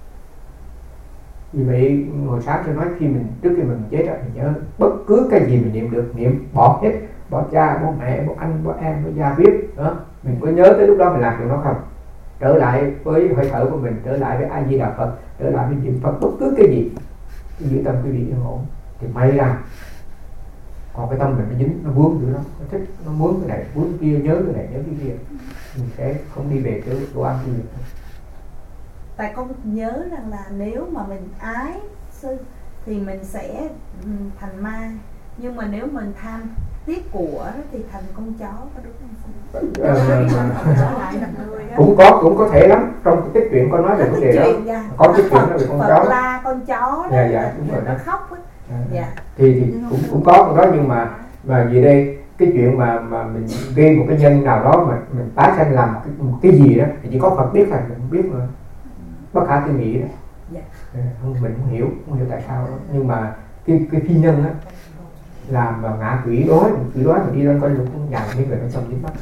Vì vậy hồi sáng tôi nói khi mình trước khi mình chết rồi mình nhớ bất cứ cái gì mình niệm được niệm bỏ hết, bỏ cha, bỏ mẹ, bỏ anh, bỏ em, bỏ gia viết đó, mình có nhớ tới lúc đó mình làm được nó không? Trở lại với hơi thở của mình, trở lại với A Di Đà Phật, trở lại với niệm Phật, bất cứ cái gì giữ tâm quý vị yên ổn thì may ra. Còn cái tâm mình nó dính, nó vướng nữa, nó thích, nó muốn cái này, muốn cái kia, nhớ cái này, nhớ cái kia, mình sẽ không đi về chỗ chỗ an vui được. Tại con nhớ rằng là nếu mà mình ái sư thì mình sẽ thành ma, nhưng mà nếu mình tham tiếc của thì thành con chó, có đúng không? À, cũng có cũng có thể lắm, trong cái tích truyện con nói về vấn đề đó, dạ. Có tích truyện nói về con chó, la con chó đó, dạ, dạ, đúng rồi, nó khóc á, dạ. Dạ. thì thì cũng cũng có con đó, nhưng mà mà vì đây cái chuyện mà mà mình ghi một cái nhân nào đó mà mình tái sanh làm một cái, một cái gì đó thì chỉ có Phật biết thôi, mình không biết mà bất khả tư nghị đó. Dạ. Không, mình không hiểu, không hiểu tại sao đó. Nhưng mà cái cái phi nhân á làm mà ngạ quỷ đói, quỷ đói mà đi lên coi luôn cũng nhà mấy người nó xong dính mắt.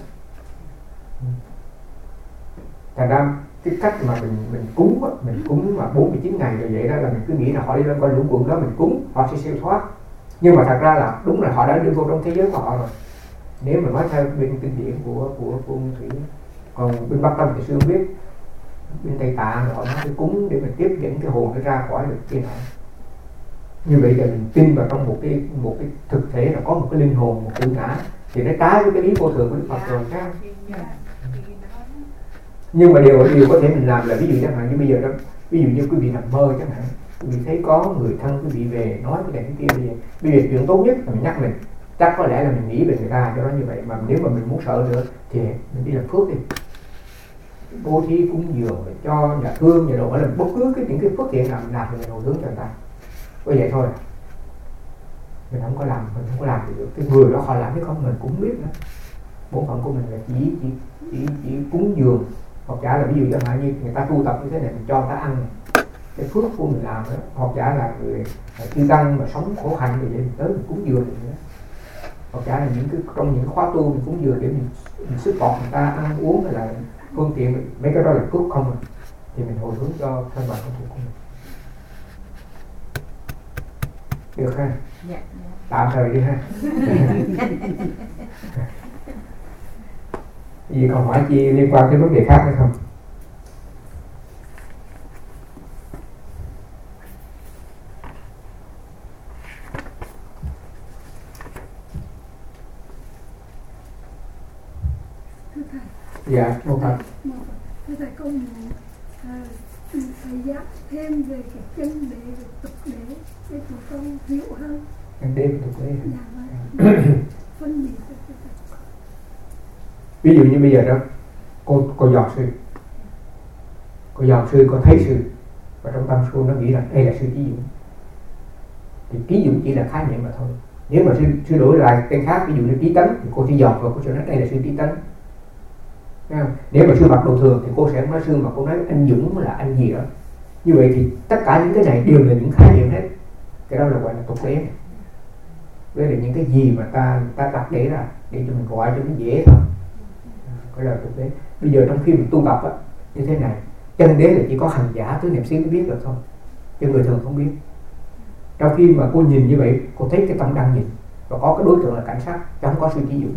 Thành ra cái cách mà mình mình cúng á, mình cúng mà bốn mươi chín ngày rồi vậy đó là mình cứ nghĩ là họ đi lên coi lũng quần đó mình cúng họ sẽ siêu thoát, nhưng mà thật ra là đúng là họ đã đưa vô trong thế giới của họ rồi. Nếu mà nói theo bên kinh điển của của của Nguyên Thủy, còn bên Bắc Tông thì sư không biết, bên Tây Tạng họ nói cái cúng để mình tiếp dẫn cái hồn nó ra khỏi được kia nọ. Như vậy là mình tin vào trong một cái một cái thực thể là có một cái linh hồn, một tự ngã, thì nó trái với cái lý vô thường của Đức Phật rồi sao? Nhưng mà điều điều có thể mình làm là ví dụ chẳng hạn như bây giờ đó, ví dụ như quý vị nằm mơ chẳng hạn, quý vị thấy có người thân quý vị về nói cái này cái kia, bây giờ bây giờ chuyện tốt nhất là mình nhắc mình, chắc có lẽ là mình nghĩ về người ta cho nó như vậy, mà nếu mà mình muốn sợ nữa thì mình đi làm phước đi, bố thí cúng dường cho nhà thương nhà đồ, là bất cứ cái những cái phước thiện nào mình làm thì mình hồi hướng cho người ta, có vậy thôi. Mình không có làm, mình không có làm gì được, cái người đó họ làm cái không mình cũng biết nữa. Bổn phận của mình là chỉ chỉ chỉ, chỉ cúng dường, hoặc giả là ví dụ chẳng hạn như người ta tu tập như thế này mình cho người ta ăn, cái phước của mình làm đó. Hoặc giả là người chư tăng mà sống khổ hạnh thì vậy mình tới mình cúng dường nữa. Hoặc giả là những cái trong những khóa tu mình cúng dường để mình, mình support người ta ăn uống hay là phương tiện, mấy cái đó là phước không à. thì mình hồi hướng cho thân bằng thân thuộc của mình. Được ha? Dạ. Tạm thời đi ha. Vì còn hỏi chi liên quan tới vấn đề khác hay không? Thưa thầy. Dạ, một thật. Thưa thầy, con muốn à, thầy giáo thêm về cái chân đế, về tục đế để tụi con hiểu hơn. Chân đế và tục đế. Dạ vâng. Phân biệt được thưa thầy. Ví dụ như bây giờ đó, cô cô dò sư, cô dò sư, cô thấy sư, và trong tâm cô nó nghĩ là đây là sư Trí Dũng. Thì Trí Dũng chỉ là khái niệm mà thôi. Nếu mà sư sư đổi lại tên khác, ví dụ như Trí Tấn, thì cô chỉ dò và cô sẽ nói đây là sư Trí Tấn. Nếu mà sư mặc đồ thường thì cô sẽ nói sư mà cô nói anh Dũng là anh gì đó. Như vậy thì tất cả những cái này đều là những khái niệm hết. Cái đó là gọi là tục đế. Đây là những cái gì mà ta ta đặt để ra để cho mình gọi cho nó dễ thôi. Cái là tục đế. Bây giờ trong khi mình tu tập á, như thế này, chân đế là chỉ có hành giả tứ niệm xứ mới biết được thôi, chứ người thường không biết. Trong khi mà cô nhìn như vậy, cô thấy cái tâm đang nhìn và có cái đối tượng là cảnh sát, chứ không có sư Trí Dũng.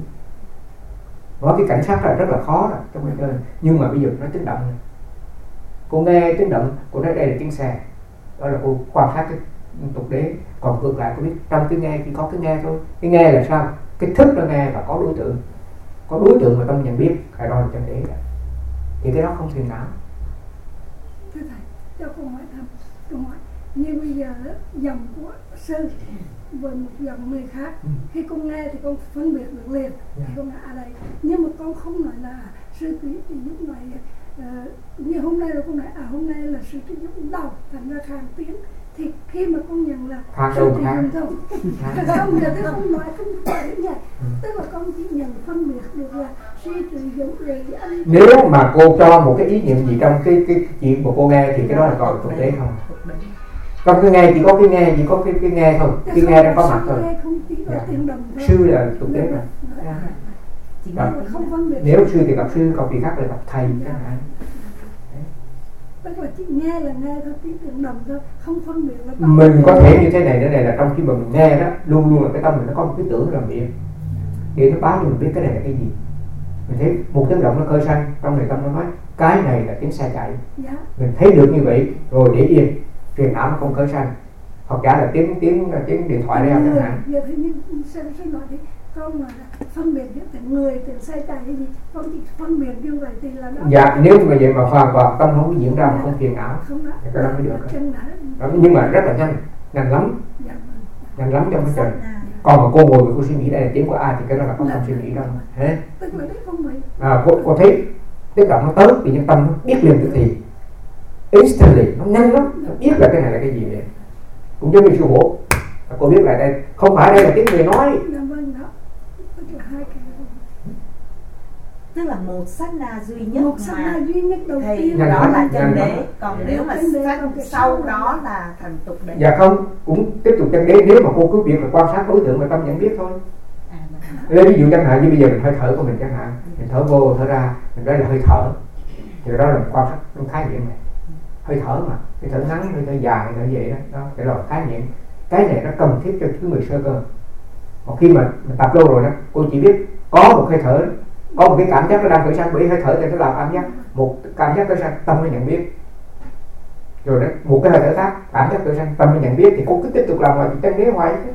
Nói cái cảnh sát là rất là khó rồi trong cái chơi, nhưng mà bây giờ nó tiếng động này. Cô nghe tiếng động, cô nói đây là tiếng xe, đó là cô quan sát cái tục đế. Còn ngược lại cô biết trong cái nghe chỉ có cái nghe thôi. Cái nghe là sao? Cái thức nó nghe và có đối tượng, có đối tượng mà tâm nhận biết, cái đó là chân đế. Thì cái đó không phiền não. Thưa thầy, cho con hỏi thăm, con hỏi như bây giờ dòng của sư với một dòng người khác, ừ. khi con nghe thì con phân biệt được liền, yeah. thì con nói ở đây. Nhưng mà con không nói là sư Trí Dũng này, uh, như hôm nay là con nói à hôm nay là sư Trí Dũng đầu, thành ra khang tiếng. Thì khi mà con nhận là khang sư Trí Dũng không, không giờ tôi không nói không phải như vậy, ừ. tức là con chỉ nhận phân biệt được là sư Trí Dũng rồi anh. Nếu mà cô cho một cái ý niệm gì trong cái cái chuyện của cô nghe thì cái đó là gọi là tục đế không? Trong cái nghe chỉ có cái nghe, chỉ có cái cái nghe thôi, cái nghe đang có mặt thôi. Dạ. Sư là tục đế rồi. Dạ. Nếu sư thì gặp sư, còn vị khác là gặp thầy chẳng hạn. Tức là chỉ nghe là nghe thôi, tiếng tượng đồng thôi, không phân biệt là mình có thể như thế này nữa này, là trong khi mà mình nghe đó, luôn luôn là cái tâm mình nó có một cái tưởng là miệng để nó báo cho mình biết cái này là cái gì. Mình thấy một tiếng động nó khơi sanh, trong này tâm nó nói cái này là tiếng xe chạy. Dạ. Mình thấy được như vậy rồi để yên, truyền não nó không khơi sanh. Hoặc giả là tiếng tiếng tiếng điện thoại đeo chẳng hạn. Giờ thì như sẽ nói đi, con là phân biệt giữa từng người, từng xe chạy hay gì, con chỉ phân biệt như vậy thì là đó. Dạ, nếu mà vậy mà hoàn toàn tâm không có diễn ra, mà không phiền não, thì cái đó mới được. Đó, nhưng mà rất là nhanh, nhanh lắm, dạ, nhanh lắm trong cái trời. Còn mà cô ngồi mà cô suy nghĩ đây là tiếng của ai thì cái đó là không cần suy nghĩ đâu. Thế. Tức là đấy không phải. À, cô, cô thấy tiếng động nó tới thì nhân tâm nó biết liền tức thì instantly, nó nhanh lắm, nó biết là cái này là cái gì vậy. Cũng giống như sư Hổ, cô biết là đây không phải đây là tiếng người nói. Tức là một sát na duy nhất, một sát na duy nhất đầu thì tiên đó lắm, là chân đế, lắm. còn dạ. nếu mà sát sau đó là thành tục đế. Dạ không, cũng tiếp tục chân đế nếu mà cô cứ việc là quan sát đối tượng mà tâm nhận biết thôi. À, lấy ví dụ chẳng hạn như bây giờ mình hơi thở của mình chẳng hạn, mình thở vô thở ra, mình nói là hơi thở, thì đó là quan sát trong khái niệm này, hơi thở mà, hơi thở ngắn, hơi thở dài, hơi thở vậy đó, đó cái đó là khái niệm. Cái này nó cần thiết cho thứ người sơ cơ. Còn khi mà mình tập lâu rồi đó, cô chỉ biết có một hơi thở, có một cái cảm giác nó đang khởi sanh, bởi hơi thở thì nó làm cảm giác, một cảm giác khởi sanh tâm nó nhận biết, rồi đó một cái hơi thở khác cảm giác khởi sanh tâm nó nhận biết, thì cô cứ tiếp tục làm ngoài chân đế hoài chứ.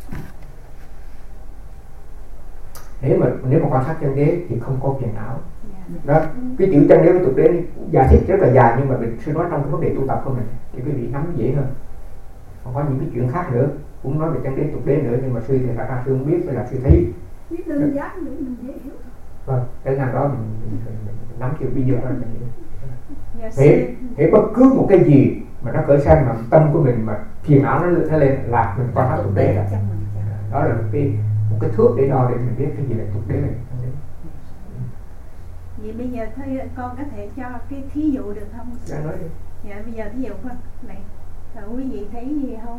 Nếu mà nếu mà quan sát chân đế thì không có phiền não. Đó, cái chữ chân đế với tục đế giải thích rất là dài, nhưng mà mình sẽ nói trong cái vấn đề tu tập của mình thì quý vị nắm dễ hơn. Còn có những cái chuyện khác nữa cũng nói về chân đế tục đế nữa, nhưng mà sư thì thật ra sư không biết, phải là sư thấy biết đơn giản để mình dễ hiểu. Vâng, cái nào đó mình, mình, mình, mình nắm chữ bây giờ đó mình hiểu. Thế, thế bất cứ một cái gì mà nó khởi sanh mà tâm của mình mà phiền não nó, nó lên là mình quan sát tục đế đó. Đó là một cái một cái thước để đo để mình biết cái gì là tục đế này. Vậy bây giờ thôi con có thể cho cái thí dụ được không? Dạ nói đi. Dạ bây giờ thí dụ con này, rồi quý vị thấy gì không?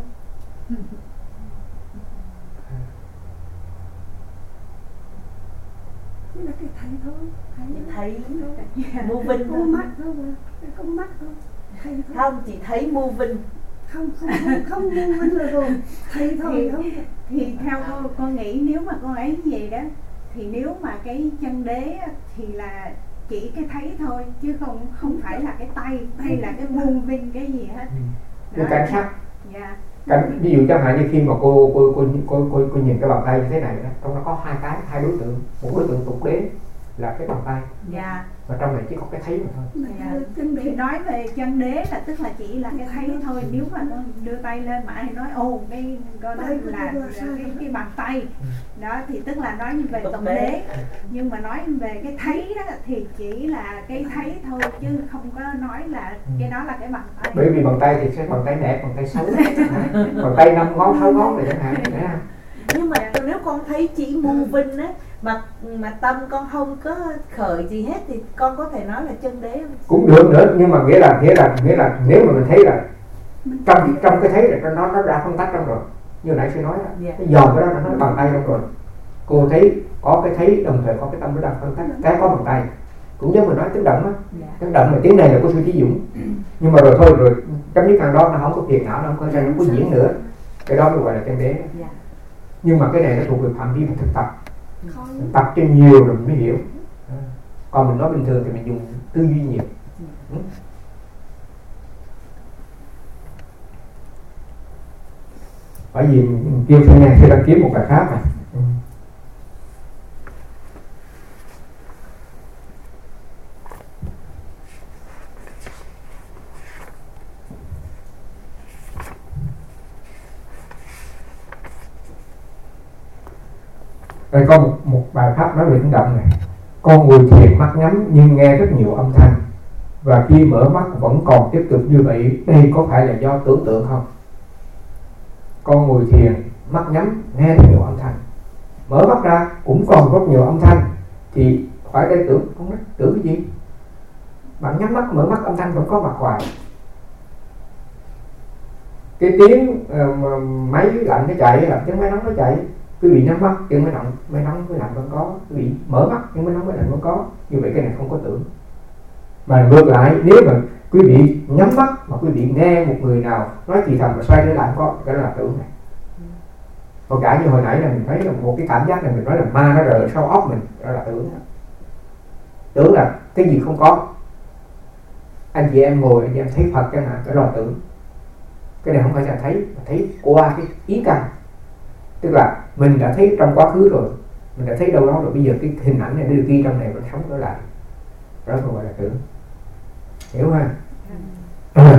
Là cái thấy thôi, thấy Thấy thôi. moving Con thôi. mắt thôi mà, con mắt thôi, thấy thôi. Không, chị thấy moving. Không, không, không, không mua vinh là rồi, thấy thôi, Thì- không. Thì theo con, con nghĩ nếu mà con ấy như vậy đó, thì nếu mà cái chân đế á, thì là chỉ cái thấy thôi, chứ không không phải là cái tay hay là cái moving cái gì hết. Cái cảnh sắc. Dạ. Cảnh, ví dụ chẳng hạn như khi mà cô cô cô cô cô, cô nhìn cái bàn tay như thế này đó, trong đó có hai cái hai đối tượng, một đối tượng tục đế là cái bàn tay, Dạ. và trong này chỉ có cái thấy mà thôi. Mà Dạ. chân Thì để nói về chân đế là tức là chỉ là cái thấy thôi. Nếu mà con đưa tay lên mà ai nói ồ cái coi đó Tay của là, tôi là là sao cái, đó? cái bàn tay đó, thì tức là nói về Tục tục đế. đế. Nhưng mà nói về cái thấy đó thì chỉ là cái thấy thôi, chứ không có nói là cái đó là cái bàn tay. Bởi vì bàn tay thì sẽ bàn tay đẹp, bàn tay xấu, bàn tay năm ngón sáu ngón này chẳng hạn, thấy không? Nhưng mà nếu con thấy chỉ moving á, mà mà tâm con không có khởi gì hết thì con có thể nói là chân đế không? Cũng được nữa, nhưng mà nghĩa là nghĩa là nghĩa là nếu mà mình thấy là trong trong cái thấy là nó nó đã phân tách trong rồi, như nãy sư nói đó, Dạ. cái dòm cái đó là nó bàn tay trong rồi. Cô thấy có cái thấy đồng thời có cái tâm nó đang phân tách, cái có bàn tay cũng giống mình nói tiếng động á, Dạ. tiếng động mà tiếng này là của sư Chí Dũng, nhưng mà rồi thôi rồi chấm dứt càng đó nó không có phiền não, nó không có ra, nó không có diễn nữa, cái đó mới gọi là chân đế. Dạ. Nhưng mà cái này nó thuộc về phạm vi và thực tập, khó. tập cho nhiều rồi mình mới hiểu. Còn mình nói bình thường thì mình dùng tư duy nhiều. Ừ. Bởi vì mình kêu sư nghe sư đang kiếm một bài khác này. Ừ. Đây có một, một bài pháp nói về tiếng động này. Con ngồi thiền mắt nhắm nhưng nghe rất nhiều âm thanh, và khi mở mắt vẫn còn tiếp tục như vậy. Đây có phải là do tưởng tượng không? Con ngồi thiền mắt nhắm nghe rất nhiều âm thanh, mở mắt ra cũng còn rất nhiều âm thanh, thì phải đây tưởng không biết tưởng cái gì? Bạn nhắm mắt mở mắt âm thanh vẫn có mặt hoài. Cái tiếng uh, máy lạnh nó chạy là tiếng máy nóng nó chạy. Quý vị nhắm mắt tiếng máy nóng máy nóng với lạnh vẫn có, quý vị mở mắt tiếng máy nóng với lạnh vẫn có. Như vậy cái này không có tưởng. Mà ngược lại, nếu mà quý vị nhắm mắt mà quý vị nghe một người nào nói thì thầm và xoay trở lại không có, cái đó là tưởng này. Còn cả như hồi nãy là mình thấy là một cái cảm giác này, mình nói là ma nó rờ sau óc mình, đó là tưởng. Tưởng là cái gì không có. Anh chị em ngồi, anh chị em thấy Phật chẳng hạn, cái đó là tưởng. Cái này không phải là thấy, mà thấy qua cái ý căn. Tức là mình đã thấy trong quá khứ rồi, mình đã thấy đâu đó rồi, bây giờ cái hình ảnh này nó được ghi trong này và sống trở lại, đó còn gọi là tưởng. Hiểu ha? À.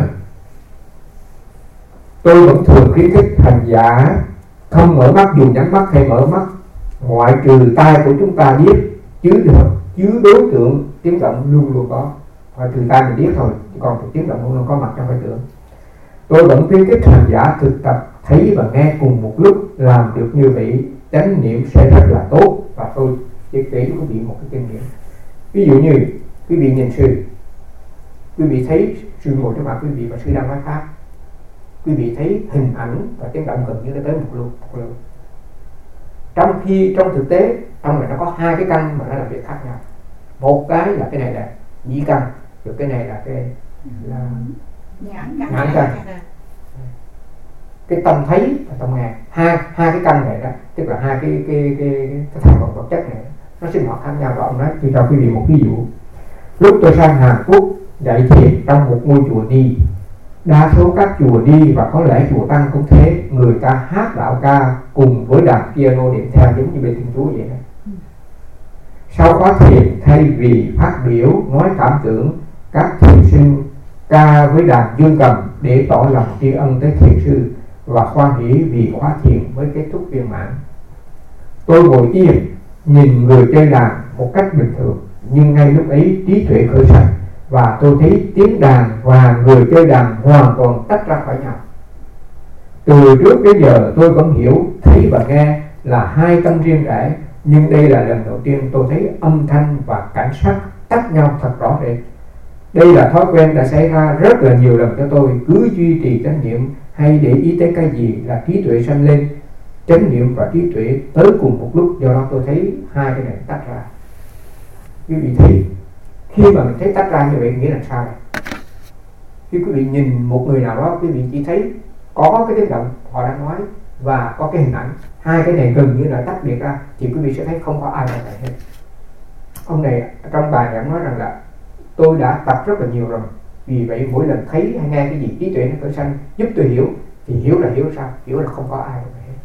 Tôi vẫn thường khuyến khích hành giả không mở mắt dù nhắm mắt hay mở mắt, ngoại trừ tai của chúng ta biết, chứ được chứ đối tượng tiếng động luôn luôn có. Ngoại trừ tai mình biết thôi, chứ còn tiếng động luôn luôn có mặt trong cái tưởng. Tôi vẫn khuyến khích hành giả thực tập thấy và nghe cùng một lúc. Làm được như vậy, chánh niệm sẽ rất là tốt. Và tôi chia kể cho quý vị một cái kinh nghiệm. Ví dụ như quý vị nhìn sư, quý vị thấy sư ngồi trước mặt quý vị và sư đang nói pháp, quý vị thấy hình ảnh và tiếng động gần như nó tới một lúc, một lúc. Trong khi trong thực tế trong này nó có hai cái căn mà nó làm việc khác nhau. Một cái là cái này là nhĩ căn, rồi cái này là cái là Nhãn nhãn căn. Cái tâm thấy và tâm nghe, hai hai cái căn này đó, tức là hai cái cái cái cái, cái thành phần vật chất này nó sinh hoạt khác nhau. Và ông nói, tôi cho quý vị một ví dụ. Lúc tôi sang Hàn Quốc dạy thiền trong một ngôi chùa Ni, đa số các chùa Ni và có lẽ chùa Tăng cũng thế, người ta hát đạo ca cùng với đàn piano đệm theo giống như bên Thiên Chúa vậy đó. Sau khóa thiền, thay vì phát biểu nói cảm tưởng, các thiền sinh ca với đàn dương cầm để tỏ lòng tri ân tới thiền sư và hoan hỷ vì khóa thiền mới kết thúc viên mãn. Tôi ngồi yên nhìn người chơi đàn một cách bình thường, nhưng ngay lúc ấy trí tuệ khởi sạch và tôi thấy tiếng đàn và người chơi đàn hoàn toàn tách ra khỏi nhau. Từ trước đến giờ tôi vẫn hiểu thấy và nghe là hai tâm riêng rẽ, nhưng đây là lần đầu tiên tôi thấy âm thanh và cảnh sắc tách nhau thật rõ rệt. Đây là thói quen đã xảy ra rất là nhiều lần cho tôi. Cứ duy trì chánh niệm hay để ý tới cái gì là trí tuệ sanh lên. Chánh niệm và trí tuệ tới cùng một lúc, do đó tôi thấy hai cái này tách ra. Quý vị thấy khi mà mình thấy tách ra như vậy nghĩa là sao này? Khi quý vị nhìn một người nào đó, quý vị chỉ thấy có cái tiếng động họ đang nói và có cái hình ảnh, hai cái này gần như là tách biệt ra, thì quý vị sẽ thấy không có ai trong này hết. Ông này trong bài này ông nói rằng là tôi đã tập rất là nhiều rồi, vì vậy mỗi lần thấy hay nghe cái gì trí tuệ nó khởi sanh giúp tôi hiểu, thì hiểu là hiểu sao? Hiểu là không có ai trong này hết.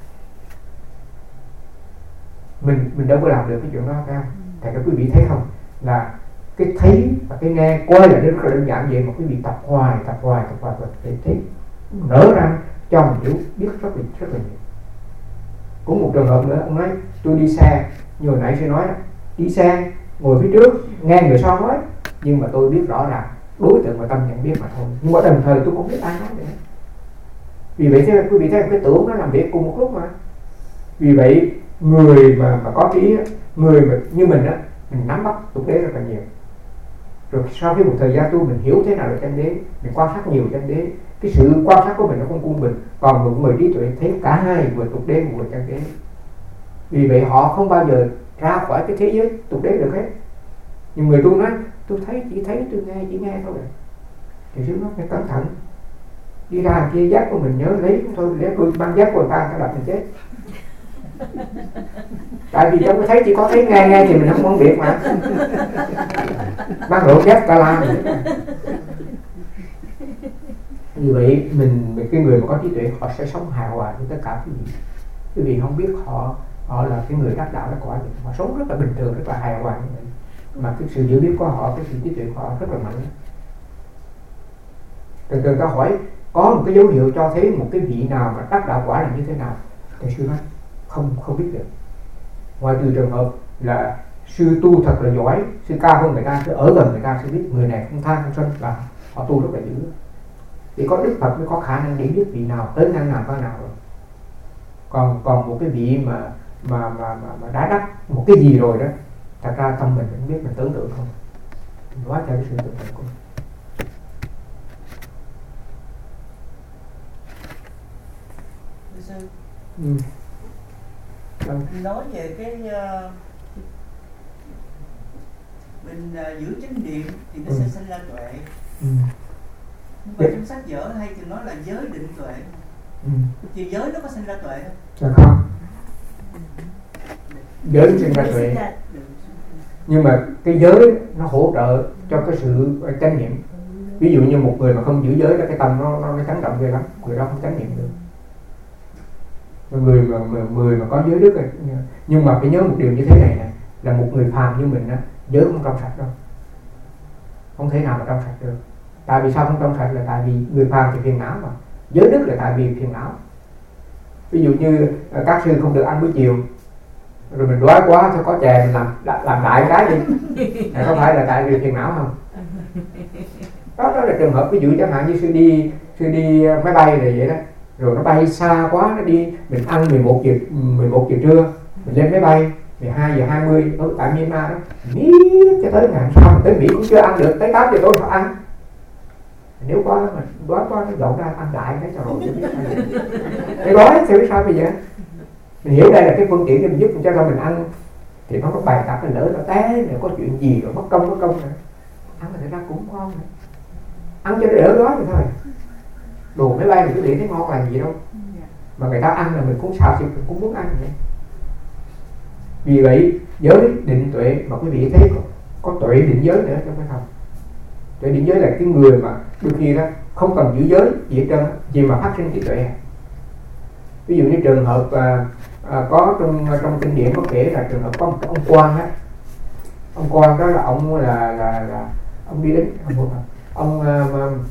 Mình mình đâu có làm được cái chuyện đó phải không? Tại các quý vị thấy không, là cái thấy và cái nghe coi là nó rất là đơn giản vậy, mà quý vị tập hoài tập hoài tập hoài để thấy nở ra cho mình hiểu biết rất là rất là nhiều. Cũng một trường hợp nữa, ông nói tôi đi xe như hồi nãy tôi nói đó, đi xe ngồi phía trước nghe người sau nói, nhưng mà tôi biết rõ ràng đối tượng và tâm nhận biết mà thôi, nhưng mà đồng thời tôi cũng biết ai nói nữa. Vì vậy thế quý vị thấy cái tưởng nó làm việc cùng một lúc mà. Vì vậy người mà mà có trí, người mà như mình á, mình nắm bắt tục đế rất là nhiều. Rồi sau khi một thời gian tu mình hiểu thế nào là chân đế, mình quan sát nhiều chân đế, cái sự quan sát của mình nó không cung bình. Còn một người trí tuệ thấy cả hai, vừa tục đế vừa chân đế. Vì vậy họ không bao giờ ra khỏi cái thế giới tục đế được hết. Nhưng người tu nói tôi thấy chỉ thấy, tôi nghe chỉ nghe thôi. Thì sư nói phải cẩn thận, đi ra kia giác của mình nhớ lấy thôi, để tôi ban giác của người ta ta đập mình chết. Tại vì trong cái thấy chỉ có thấy nghe nghe thì mình không phân biệt mà. Bác độ giác ta la mình. Như vậy mình, mình cái người mà có trí tuệ họ sẽ sống hài hòa với tất cả cái gì. Quý vị không biết họ họ là cái người đắc đạo đắc quả gì, họ sống rất là bình thường, rất là hài hòa như vậy. Mà cái sự hiểu biết của họ, cái sự trí tuệ của họ rất là mạnh. Thường thường ta hỏi có một cái dấu hiệu cho thấy một cái vị nào mà đắc đạo quả là như thế nào, thì sư nói không không biết được. Ngoài trừ trường hợp là sư tu thật là giỏi, sư cao hơn người ta, sư ở gần người ta, sư biết người này không than không sân và họ tu rất là dữ. Thì có Đức Phật mới có khả năng để biết vị nào tới năng nào coi nào rồi. Còn còn một cái vị mà mà mà mà, mà đã đắc một cái gì rồi đó, thật ra tâm mình cũng biết, mình tưởng tượng không, mình nói theo cái sự tưởng tượng của mình. Ừ. Nói về cái uh, mình uh, giữ chánh niệm thì nó ừ. sẽ sinh ra tuệ. Ừ. Nhưng mà trong sách vở hay thì nói là giới định tuệ. Ừ. Thì giới nó có sinh ra tuệ không? Dạ không. Giới sinh ra tuệ. Nhưng mà cái giới nó hỗ trợ cho cái sự chánh niệm. Ví dụ như một người mà không giữ giới là cái tâm nó nó, nó chấn động ghê lắm, người đó không chánh niệm được. Người mà, mà người mà có giới đức rồi, nhưng mà phải nhớ một điều như thế này này, là một người phàm như mình á, giới không trong sạch đâu, không thể nào mà trong sạch được. Tại vì sao không trong sạch? Là tại vì người phàm thì phiền não mà, giới đức là tại vì phiền não. Ví dụ như các sư không được ăn buổi chiều, rồi mình đói quá cho có chè mình làm làm đại cái đi, này không phải là tại vì phiền não không? Đó, đó là trường hợp ví dụ chẳng hạn như sư đi sư đi máy bay là vậy đó. Rồi nó bay xa quá, nó đi, mình ăn mười một giờ trưa, mình lên máy bay mười hai giờ hai mươi ở tại Myanmar đó, miết cho tới ngày sau mình tới Mỹ cũng chưa ăn được, tới tám giờ tối phải ăn. Nếu có mà đói quá nó dọn ra ăn đại cái cho rồi chứ biết ăn. Để đói thì biết sao bây giờ? Mình hiểu đây là cái phương tiện để mình giúp cho ra mình ăn, thì nó có bài tập, lỡ nó té, rồi có chuyện gì rồi mất công mất công này. Ăn mà thật ra cũng ngon này. Ăn cho nó đỡ đói thì thôi. Đồ máy bay mình cứ để thấy ngon làm gì đâu, mà người ta ăn là mình cũng xào xịt, mình cũng muốn ăn vậy. Vì vậy giới định tuệ mà quý vị thấy có, có tuệ định giới nữa trong cái không. Tuệ định giới là cái người mà đôi khi đó không cần giữ giới gì hết trơn, gì mà phát sinh trí tuệ. Ví dụ như trường hợp à, à, có trong trong kinh điển có kể là trường hợp có một cái ông quan á, ông quan đó là ông là là là ông đi đến ông, ông à,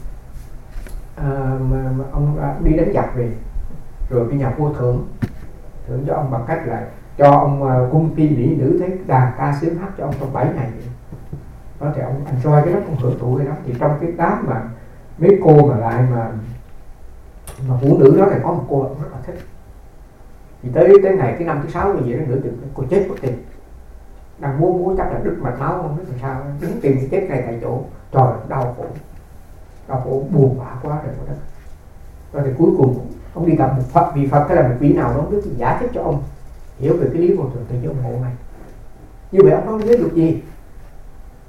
À, mà, mà ông à, đi đánh giặc về, rồi cái nhà vua thưởng thưởng cho ông bằng cách là cho ông à, cung phi mỹ nữ thấy đàn ca sướng hát cho ông trong bảy ngày. Đó thì ông anh soi cái đó, ông hưởng thụ cái đó. Thì trong cái đám mà mấy cô mà lại mà mà phụ nữ đó thì có một cô ông rất là thích. Thì tới tới ngày cái năm thứ sáu như vậy đó, nửa chừng cô chết bất tình, đang múa múa chắc là đứt mạch máu không biết làm sao, đứng tìm chết ngay tại chỗ. Trời, đau khổ đau khổ buồn bã quá rồi đó. Rồi thì cuối cùng ông đi gặp một Phật, vì Phật hay là một vị nào đó không biết giải thích cho ông hiểu về cái lý vô thường tự do hộ này. Như vậy ông nói giới luật gì?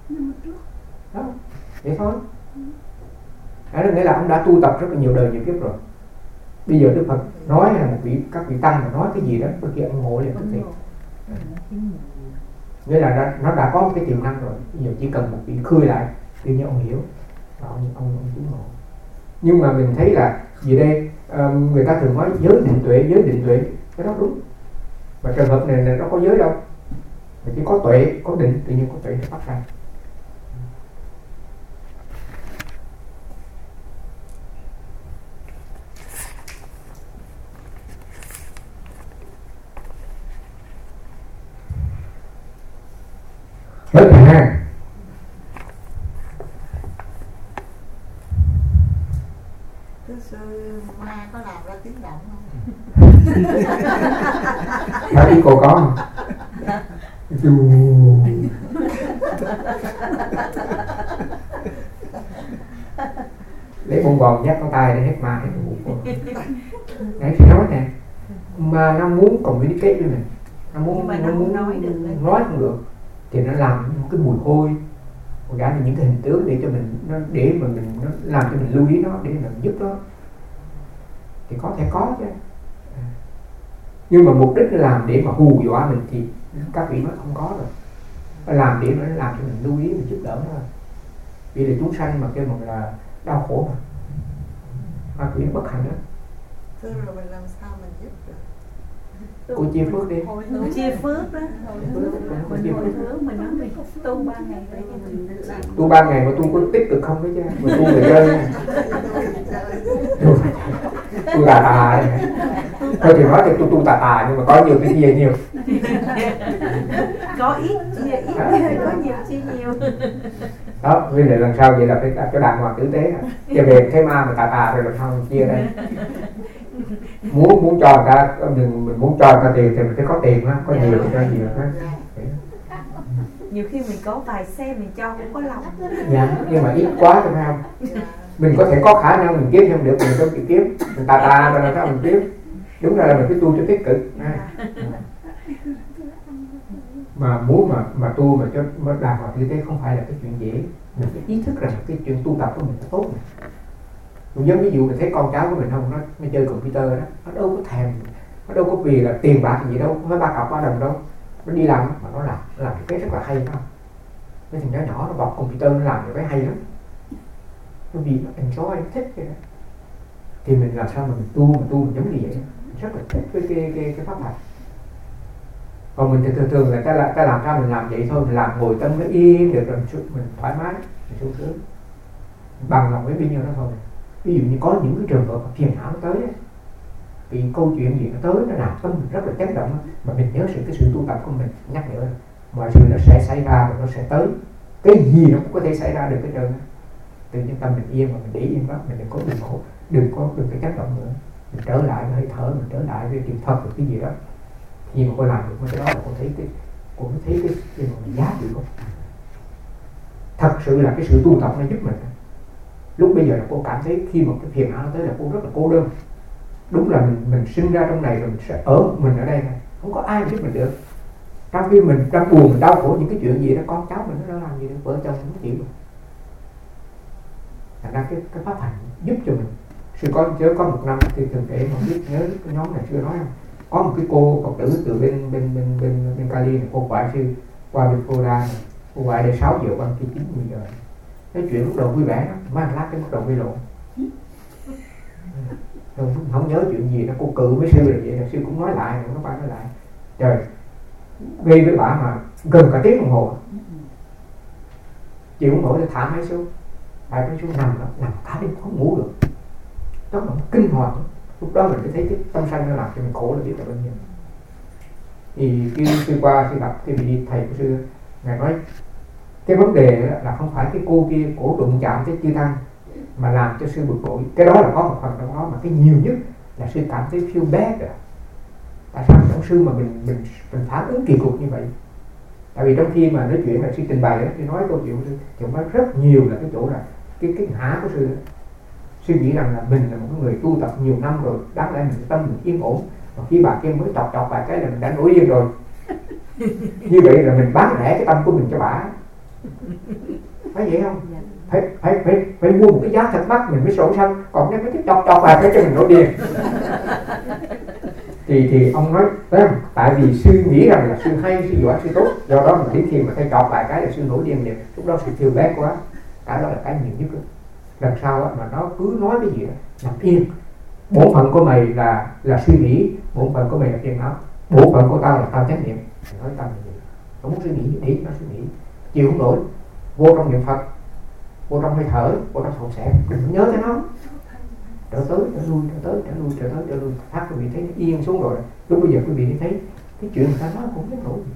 nhưng mà trước đó, vậy thôi. Đó là nghĩa là ông đã tu tập rất là nhiều đời nhiều kiếp rồi. Bây giờ Đức Phật nói là một vị các vị tăng mà nói cái gì đó bất kỳ ông ngộ liền tức thì. Nghĩa là nó, nó đã có một cái tiềm năng rồi, bây giờ chỉ cần một vị khơi lại tự nhiên ông hiểu và ông ông ông chứng ngộ. Nhưng mà mình thấy là gì đây, um, người ta thường nói giới định tuệ, giới định tuệ, cái đó đúng. Và trường hợp này là nó có giới đâu, mà chỉ có tuệ, có định, tự nhiên có tuệ phát ra. Hết ha. Thưa sư, ma có làm ra tiếng động không? Đó ý cô có không? Dù... lấy bông bòn nhắc con tay để hết ma hết ngủ cô. Nãy chị nói nè, mà nó muốn communicate với mình, nó muốn, mà nó, nó không muốn nói được, nói không được, thì nó làm một cái mùi hôi, một cả những cái hình tướng để cho mình, nó để mà mình nó làm cho mình lưu ý nó, để mình giúp nó, thì có thể có chứ. Nhưng mà mục đích làm để mà hù dọa mình thì các vị nói không có rồi. Nó làm để nó làm cho mình lưu ý, mình giúp đỡ nó. Vì là chúng sanh mà kêu mà là đau khổ mà, ma quỷ nó bất hạnh đó. Thưa rồi mình làm sao mình giúp được? Cô chia phước đi. Hồi hướng chia phước đó, hồi hướng mình hồi hướng mình nói mình tu ba ngày đấy mình làm. Tu ba ngày mà tu có tích cực không đấy chứ, mà tu người chơi nha. Tu tà tà đấy. Thôi thì nói thì tu tu tà tà nhưng mà có nhiều cái chia nhiều. Có ít chia ít, có nhiều chia nhiều. Đó, vì lần sau vậy là phải cho đàng hoàng tử tế. Chia về cái ma mà tà tà rồi làm sao mình chia đây. Muốn muốn cho người ta, mình, mình muốn cho người ta tiền thì mình phải có tiền á, có nhiều thì cho nhiều á. Nhiều khi mình có vài xe mình cho cũng có lòng. Dạ, nhưng mà ít quá thì phải không? Mình có thể có khả năng mình kiếm không được, mình không chịu kiếm, mình tà tà rồi làm sao mình kiếm? Đúng ra là mình phải tu cho tích cực. Mà muốn mà mà tu mà cho mà đàng hoàng như thế không phải là cái chuyện dễ. Mình phải ý thức rằng cái chuyện tu tập của mình là tốt này. Mình giống ví dụ mình thấy con cháu của mình không, nó, nó chơi computer đó, nó đâu có thèm, nó đâu có vì là tiền bạc gì đâu, không phải ba cọc ba đồng đâu, nó đi làm mà nó làm, nó làm cái rất là hay đó. Cái thằng nhỏ nhỏ nó bọc computer nó làm cái hay lắm, nó vì nó enjoy, nó thích cái đó. Thì mình làm sao mà mình tu mà tu mình giống như vậy, mình rất là thích với cái cái cái pháp hành. Còn mình thì thường thường là ta, là, ta làm sao mình làm vậy thôi, mình làm ngồi tâm nó yên được rồi mình thoải mái, mình sung sướng, bằng lòng với bao nhiêu đó thôi. Ví dụ như có những cái trường hợp phiền não nó tới ấy, vì câu chuyện gì nó tới nó làm tâm mình rất là chấn động, mà mình nhớ sự cái sự tu tập của mình nhắc nhở mọi sự nó sẽ xảy ra và nó sẽ tới, cái gì nó cũng có thể xảy ra được cái trơn. Tự nhiên tâm mình yên mà mình để yên đó, mình đừng có đừng có đừng có đừng cái chấn động nữa, mình trở lại với hơi thở, mình trở lại với chuyện thật được cái gì đó. Khi mà cô làm được cái đó là cô thấy cái cô mới thấy cái cái mà giá trị của thật sự là cái sự tu tập nó giúp mình. Lúc bây giờ là cô cảm thấy khi mà cái phiền não nó tới là cô rất là cô đơn. Đúng là mình mình sinh ra trong này rồi mình sẽ ở mình ở đây này, không có ai giúp mình được. Trong khi mình đang buồn, mình đau khổ những cái chuyện gì đó, con cháu mình nó đã làm gì được, vợ chồng mình không chịu được. Thành ra cái cái pháp hành giúp cho mình. Sư có nhớ có một năm thì thường kể mà biết nhớ cái nhóm này chưa nói không? Có một cái cô Phật tử từ bên bên bên bên bên Cali này, cô ngoại sư qua bên Florida này, cô ngoại đây sáu giờ quan khi chín mười giờ. Cái chuyện lúc đầu vui vẻ lắm, mang lát cái bắt đầu gây lộn. Không, không nhớ chuyện gì đó, cô cự với sư là vậy, là sư cũng nói lại, nó qua nói lại. Trời, gây với bà mà gần cả tiếng đồng hồ. Chịu không nổi thì thả máy xuống, thả máy xuống nằm đó, nằm cả đêm không ngủ được. Đó là kinh hoàng. Lúc đó mình mới thấy cái tâm sanh nó làm cho mình khổ là biết là bao nhiêu. Thì khi sư qua sư gặp cái vị thầy của sư, ngài nói cái vấn đề là không phải cái cô kia cổ đụng chạm tới chư tăng mà làm cho sư bực bội, cái đó là có một phần trong đó, mà cái nhiều nhất là sư cảm thấy feel bad rồi. Tại sao ông sư mà mình mình mình phản ứng kỳ cục như vậy? Tại vì trong khi mà nói chuyện là sư trình bày đó, sư nói câu chuyện của sư thì ông nói rất nhiều là cái chỗ là cái cái ngã của sư đó. Sư nghĩ rằng là mình là một người tu tập nhiều năm rồi, đáng lẽ mình tâm mình yên ổn, và khi bà kia mới chọc chọc vài cái là mình đã nổi điên rồi. Như vậy là mình bán rẻ cái tâm của mình cho bà. phải vậy không? Phải phải phải phải mua một cái giá thật mắc mình mới sổ sanh, còn nếu cái tiếp chọc chọc vào cái cho mình nổi điên. thì thì ông nói đấy, tại vì sư nghĩ rằng là sư hay, sư giỏi, sư tốt, do đó mà đến khi mà thấy chọc vài cái là sư nổi điên liền, lúc đó sư thiêu bé quá, cái đó là cái nhiều nhất đó. Lần sau á, mà nó cứ nói cái gì đó nằm yên, bổn phận của mày là là suy nghĩ, bổn phận của mày là phiền não, bổn phận của tao là tao chánh niệm, nói tao là gì, không muốn suy nghĩ để nó suy nghĩ, chịu không nổi, vô trong niệm Phật, vô trong hơi thở, vô trong hậu sẽ, đừng nhớ tới nó, trở tới trở lui, trở tới trở lui, trở tới trở lui, phát quý vị thấy nó yên xuống rồi, lúc bây giờ quý vị thấy cái chuyện người ta nói cũng biết nổi gì,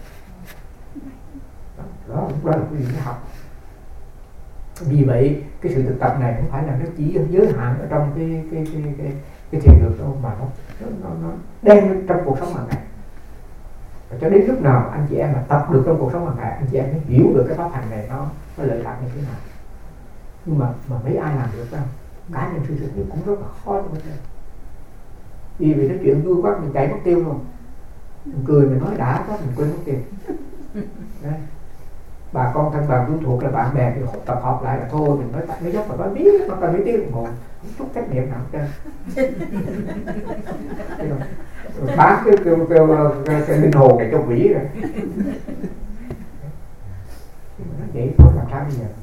đó, đó lúc đó là quý vị mới học. Vì vậy cái sự thực tập này không phải là nó chỉ giới hạn ở trong cái cái cái cái, cái thiền được đâu, mà nó nó nó đem lên trong cuộc sống hàng ngày. Và cho đến lúc nào anh chị em mà tập được trong cuộc sống hàng ngày, anh chị em mới hiểu được cái pháp hành này nó nó lợi lạc như thế nào. Nhưng mà mà mấy ai làm được không? Cá nhân sư sự cũng rất là khó cho mình. Vì vì nói chuyện vui quá mình chạy mất tiêu luôn, mình cười mình nói đã quá mình quên mất tiêu. Đấy. Bà con thân bằng tuân thuộc là bạn bè thì tập hợp lại là thôi mình nói tại nó dốc mà nói biết nó cần mấy tiếng đồng hồ không chút trách nhiệm nào hết trơn. Bán cái kêu kêu cái linh hồn này cho quỷ rồi. Nó vậy thôi làm sao bây giờ?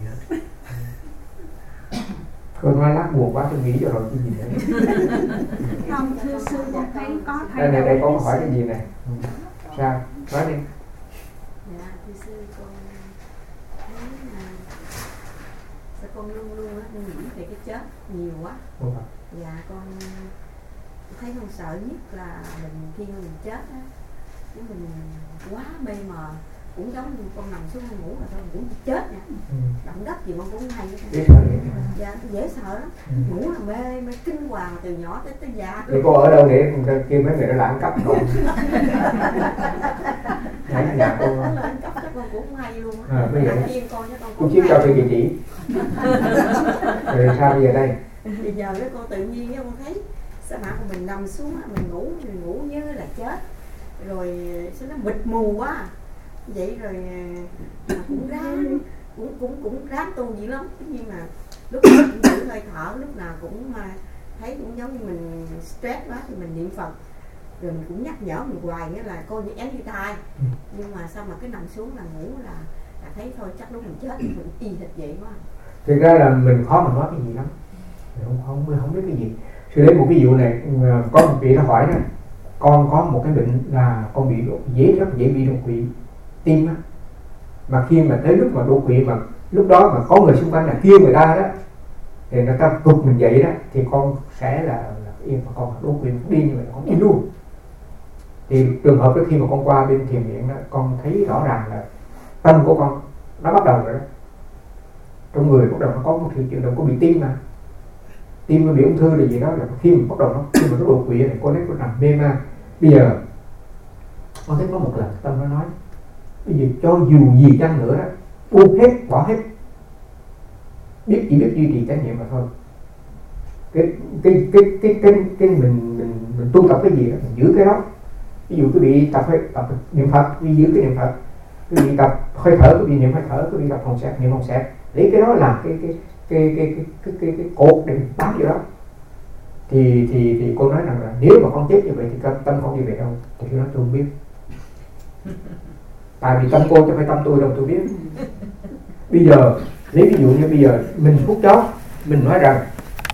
Cô nói lát buồn quá tôi nghĩ cho rồi cái gì nữa. Không, thưa sư con thấy có thay đây này đây có hỏi cái gì này? Sao? Nói đi. Dạ, thưa sư con thấy là sao con luôn luôn á nghĩ về cái chết nhiều quá. Dạ con thấy con sợ nhất là mình khi mình chết á, nếu mình quá mê mờ, cũng giống như con nằm xuống con ngủ là thôi cũng chết nha, ừ. Động đất gì con cũng hay dễ sợ. Dạ dễ sợ lắm, ừ. Ngủ là mê mê kinh hoàng từ nhỏ tới tới già. Thì cô ở đâu để kêu mấy người nó làm cấp con? Nãy nhà cô nó lên cấp chắc con cũng không hay luôn á. À, bây giờ chiên con cho con cô chiếu cho tôi địa chỉ. Rồi sao bây giờ đây? Bây giờ cái con tự nhiên con thấy sao mà mình nằm xuống mình ngủ mình ngủ như là chết, rồi sao nó mịt mù quá. Vậy rồi cũng ráng cũng cũng cũng ráng tu dữ lắm, nhưng mà lúc nào cũng giữ hơi thở, lúc nào cũng mà thấy cũng giống như mình stress quá thì mình niệm Phật, rồi mình cũng nhắc nhở mình hoài, nghĩa là coi như anytime, nhưng mà sao mà cái nằm xuống là ngủ là, là thấy thôi chắc lúc mình chết thì mình y hệt vậy quá. Thực ra là mình khó mà nói cái gì lắm, mình không không không biết cái gì. Sư lấy một ví dụ này, có một vị nó hỏi đó, con có một cái bệnh là con bị dễ rất dễ bị đột quỵ tim á, mà khi mà tới lúc mà đột quỵ mà lúc đó mà có người xung quanh là kêu người ta đó thì người ta vực mình dậy đó thì con sẽ là, là yên, mà con đột quỵ đi như vậy con đi luôn. Thì trường hợp đó khi mà con qua bên thiền viện đó, con thấy rõ ràng là tâm của con nó bắt đầu rồi đó, trong người bắt đầu nó có một sự chuyển động, có bị tim mà tim nó bị ung thư là gì đó, là khi mà bắt đầu nó khi mà nó đột quỵ này con thấy con nằm mê man. Bây giờ con thấy có một lần tâm nó nói bây giờ cho dù gì chăng nữa đó buông hết, bỏ hết, biết chỉ biết duy trì chánh niệm mà thôi. Cái cái cái cái cái, cái mình mình mình tu tập cái gì đó mình giữ cái đó. Ví dụ quý vị tập tập niệm Phật, quý vị giữ cái niệm Phật, quý vị tập hơi thở, quý vị niệm hơi thở, quý vị tập hồn xẹp, niệm hồn xẹp, lấy cái đó làm cái cái cái cái cái cái cái, cái cột để bám vô đó. Thì thì thì cô nói rằng là nếu mà con chết như vậy thì tâm con đi về đâu? Thì tôi nói tôi không biết. Tại vì tâm cô chứ không phải tâm tôi đâu tôi biết. Bây giờ lấy ví dụ như bây giờ mình phút chót mình nói rằng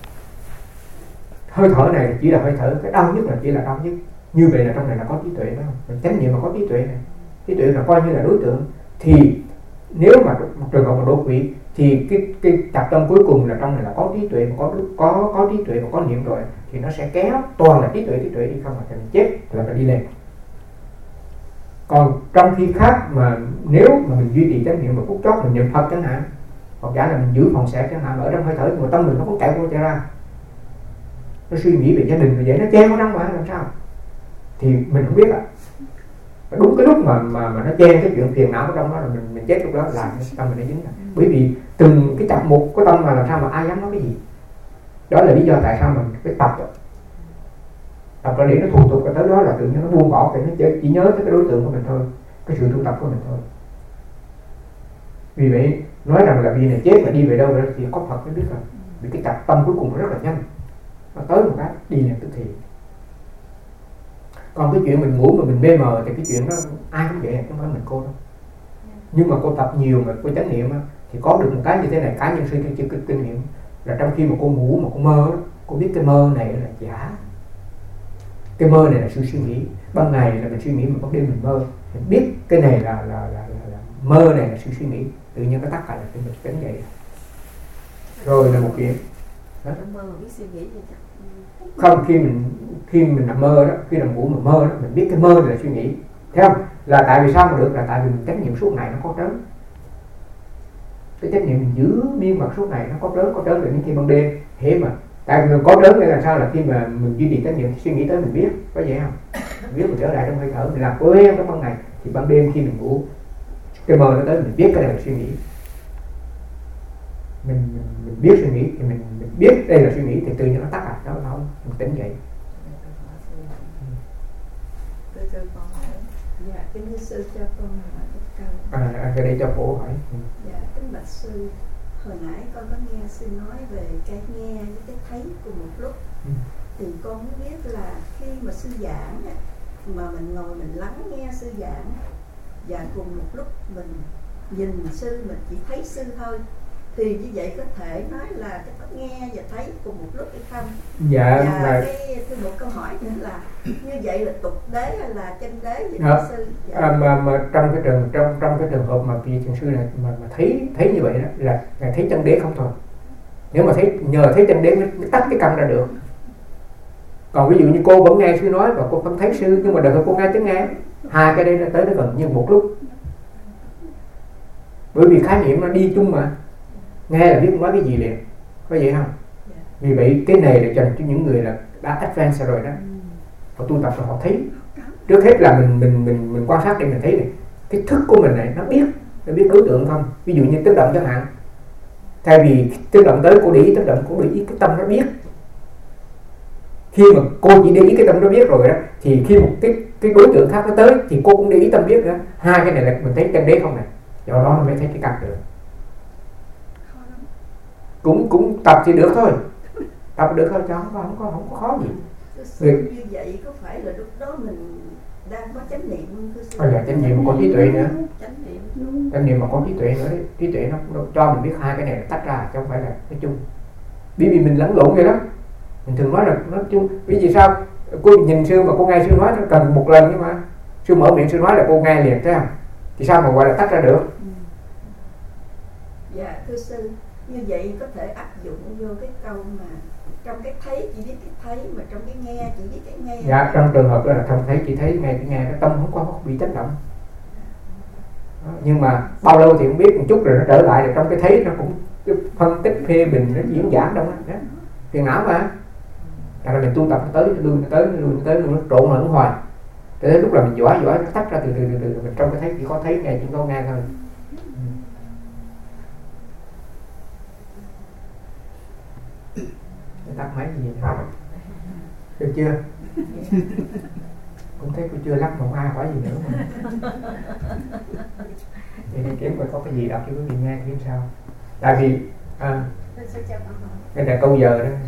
hơi thở này chỉ là hơi thở, cái đau nhất là chỉ là đau nhất. Như vậy là trong này là có trí tuệ đó, mình chánh niệm mà có trí tuệ này, trí tuệ là coi như là đối tượng. Thì nếu mà một trường hợp mà đột quỵ thì cái cái tập tâm cuối cùng là trong này là có trí tuệ, mà có có có trí tuệ và có niệm rồi thì nó sẽ kéo toàn là trí tuệ trí tuệ đi, không là mình chết thì là phải đi lên. Còn trong khi khác mà nếu mà mình duy trì chánh niệm một phút chót mình niệm Phật chẳng hạn, hoặc giả là mình giữ phòng xẹp chẳng hạn, ở trong hơi thở nhưng mà tâm mình nó không chạy qua chạy ra, nó suy nghĩ về gia đình rồi vậy nó che nó trong mà làm sao thì mình không biết ạ. À. Đúng cái lúc mà mà mà nó che cái chuyện phiền não ở trong đó là mình mình chết lúc đó là tâm mình nó dính. Bởi vì từng cái tập một của tâm mà làm sao mà ai dám nói cái gì. Đó là lý do tại sao mình phải tập tập ra để nó thuần thục, tới đó là tự nhiên nó buông bỏ, thì nó chỉ nhớ tới cái đối tượng của mình thôi, cái sự tu tập của mình thôi. Vì vậy nói rằng là vì này chết mà đi về đâu đó thì có Phật mới biết rồi. Vì cái tập tâm cuối cùng nó rất là nhanh, nó tới một cái đi liền tức thì. Còn cái chuyện mình ngủ mà mình mê mờ thì cái chuyện đó ai cũng vậy, không phải mình cô đâu. Nhưng mà cô tập nhiều mà cô chánh niệm thì có được một cái như thế này, cá nhân sư chưa chưa kinh nghiệm là trong khi mà cô ngủ mà cô mơ, cô biết cái mơ này là giả, cái mơ này là sự suy nghĩ. Ban ngày là mình suy nghĩ, mà ban đêm mình mơ, mình biết cái này là là là, là, là mơ này là sự suy nghĩ, tự nhiên nó tất cả là cái mình tỉnh dậy. Rồi là một chuyện đó. Mơ mà biết suy nghĩ thì chắc Không, khi mình khi mình nằm mơ đó, khi nằm ngủ mà mơ đó, mình biết cái mơ này là suy nghĩ, thấy không? Là tại vì sao mà được? Là tại vì mình chánh niệm suốt ngày nó có trớn, cái chánh niệm mình giữ miên mật suốt ngày nó có trớn có trớn rồi đến khi ban đêm hễ mà tại vì mình có trớn nghĩa là sao? Là khi mà mình duy trì chánh niệm suy nghĩ tới mình biết, có vậy không? Mình biết mình trở lại trong hơi thở, mình làm quen trong ban ngày thì ban đêm khi mình ngủ cái mơ nó tới mình biết cái này là suy nghĩ. Mình, mình, mình biết suy nghĩ thì mình, mình biết đây là suy nghĩ thì tự nhiên nó tắt à, nó không, mình tỉnh dậy. tôi cho con hỏi. Dạ, kính thưa sư cho con hỏi một câu. À, à đây cho cổ hỏi. Dạ, kính bạch sư, hồi nãy con có nghe sư nói về cái nghe với cái thấy cùng một lúc. Ừ. Thì con muốn biết là khi mà sư giảng mà mình ngồi mình lắng nghe sư giảng và cùng một lúc mình nhìn sư, mình chỉ thấy sư thôi, thì như vậy có thể nói là cái nghe và thấy cùng một lúc hay không? Dạ, và là... cái thêm một câu hỏi nữa là như vậy là tục đế hay là chân đế với Dạ. sư? Dạ. À, mà mà trong cái trường trong trong cái trường hợp mà vị thiền sư này mà, mà thấy thấy như vậy đó là, là thấy chân đế không thôi. Nếu mà thấy nhờ thấy chân đế mới, mới tách cái căn ra được. Còn ví dụ như cô vẫn nghe sư nói và cô không thấy sư, nhưng mà đợi cô nghe tiếng nghe, hai cái đây nó tới nó gần như một lúc. Bởi vì khái niệm nó đi chung mà, nghe là biết nói cái gì liền, có vậy không? Vì vậy cái này là dành cho những người là đã advance rồi đó, họ tu tập rồi họ thấy. Trước hết là mình mình mình mình quan sát để mình thấy này, cái thức của mình này nó biết, nó biết đối tượng không? Ví dụ như tức động chẳng hạn, thay vì tức động tới cô để ý tức động, cô để ý cái tâm nó biết. Khi mà cô chỉ để ý cái tâm nó biết rồi đó, thì khi một cái cái đối tượng khác nó tới thì cô cũng để ý tâm biết nữa. Hai cái này là mình thấy chân đế không này, do đó nó mới thấy cái căn được. Cũng cũng tập thì được thôi, tập được thôi chứ không có không có không có khó gì. Sư, như vậy có phải là lúc đó mình đang có chánh niệm không thưa sư? Bây giờ chánh niệm mà có trí tuệ nữa, chánh niệm chánh niệm mà có trí tuệ nữa đấy, trí tuệ nó, nó cho mình biết hai cái này tách ra chứ không phải là nói chung. Bởi vì mình lẫn lộn vậy lắm, mình thường nói là nói chung. Vì vì sao cô nhìn sư mà cô nghe sư nói nó cần một lần, nhưng mà sư mở miệng sư nói là cô nghe liền, thấy không? Thì sao mà gọi là tách ra được? Ừ. Dạ thưa sư, như vậy có thể áp dụng vô cái câu mà trong cái thấy chỉ biết cái thấy, mà trong cái nghe chỉ biết cái nghe. Dạ, trong trường hợp đó là không thấy chỉ thấy, nghe cái nghe, cái tâm không có bị chấn động. Đó, nhưng mà bao lâu thì không biết, một chút rồi nó trở lại, rồi trong cái thấy nó cũng phân tích phê bình, nó diễn giảng trong đó, phiền não mà. Tại là mình tu tập nó tới nó lui, nó tới nó lui, nó tới nó trộn lẫn hoài. Cho đến lúc là mình giỏi giỏi nó tách ra từ từ từ từ, mình trong cái thấy chỉ có thấy nghe, chỉ có nghe thôi. Tắt máy gì nữa. Được chưa? Cũng thấy cô chưa lắc một ai hỏi gì nữa mà. Thì đi kiếm coi có cái gì đọc cho quý vị nghe kiếm sao. Tại vì à, cái này câu giờ đó.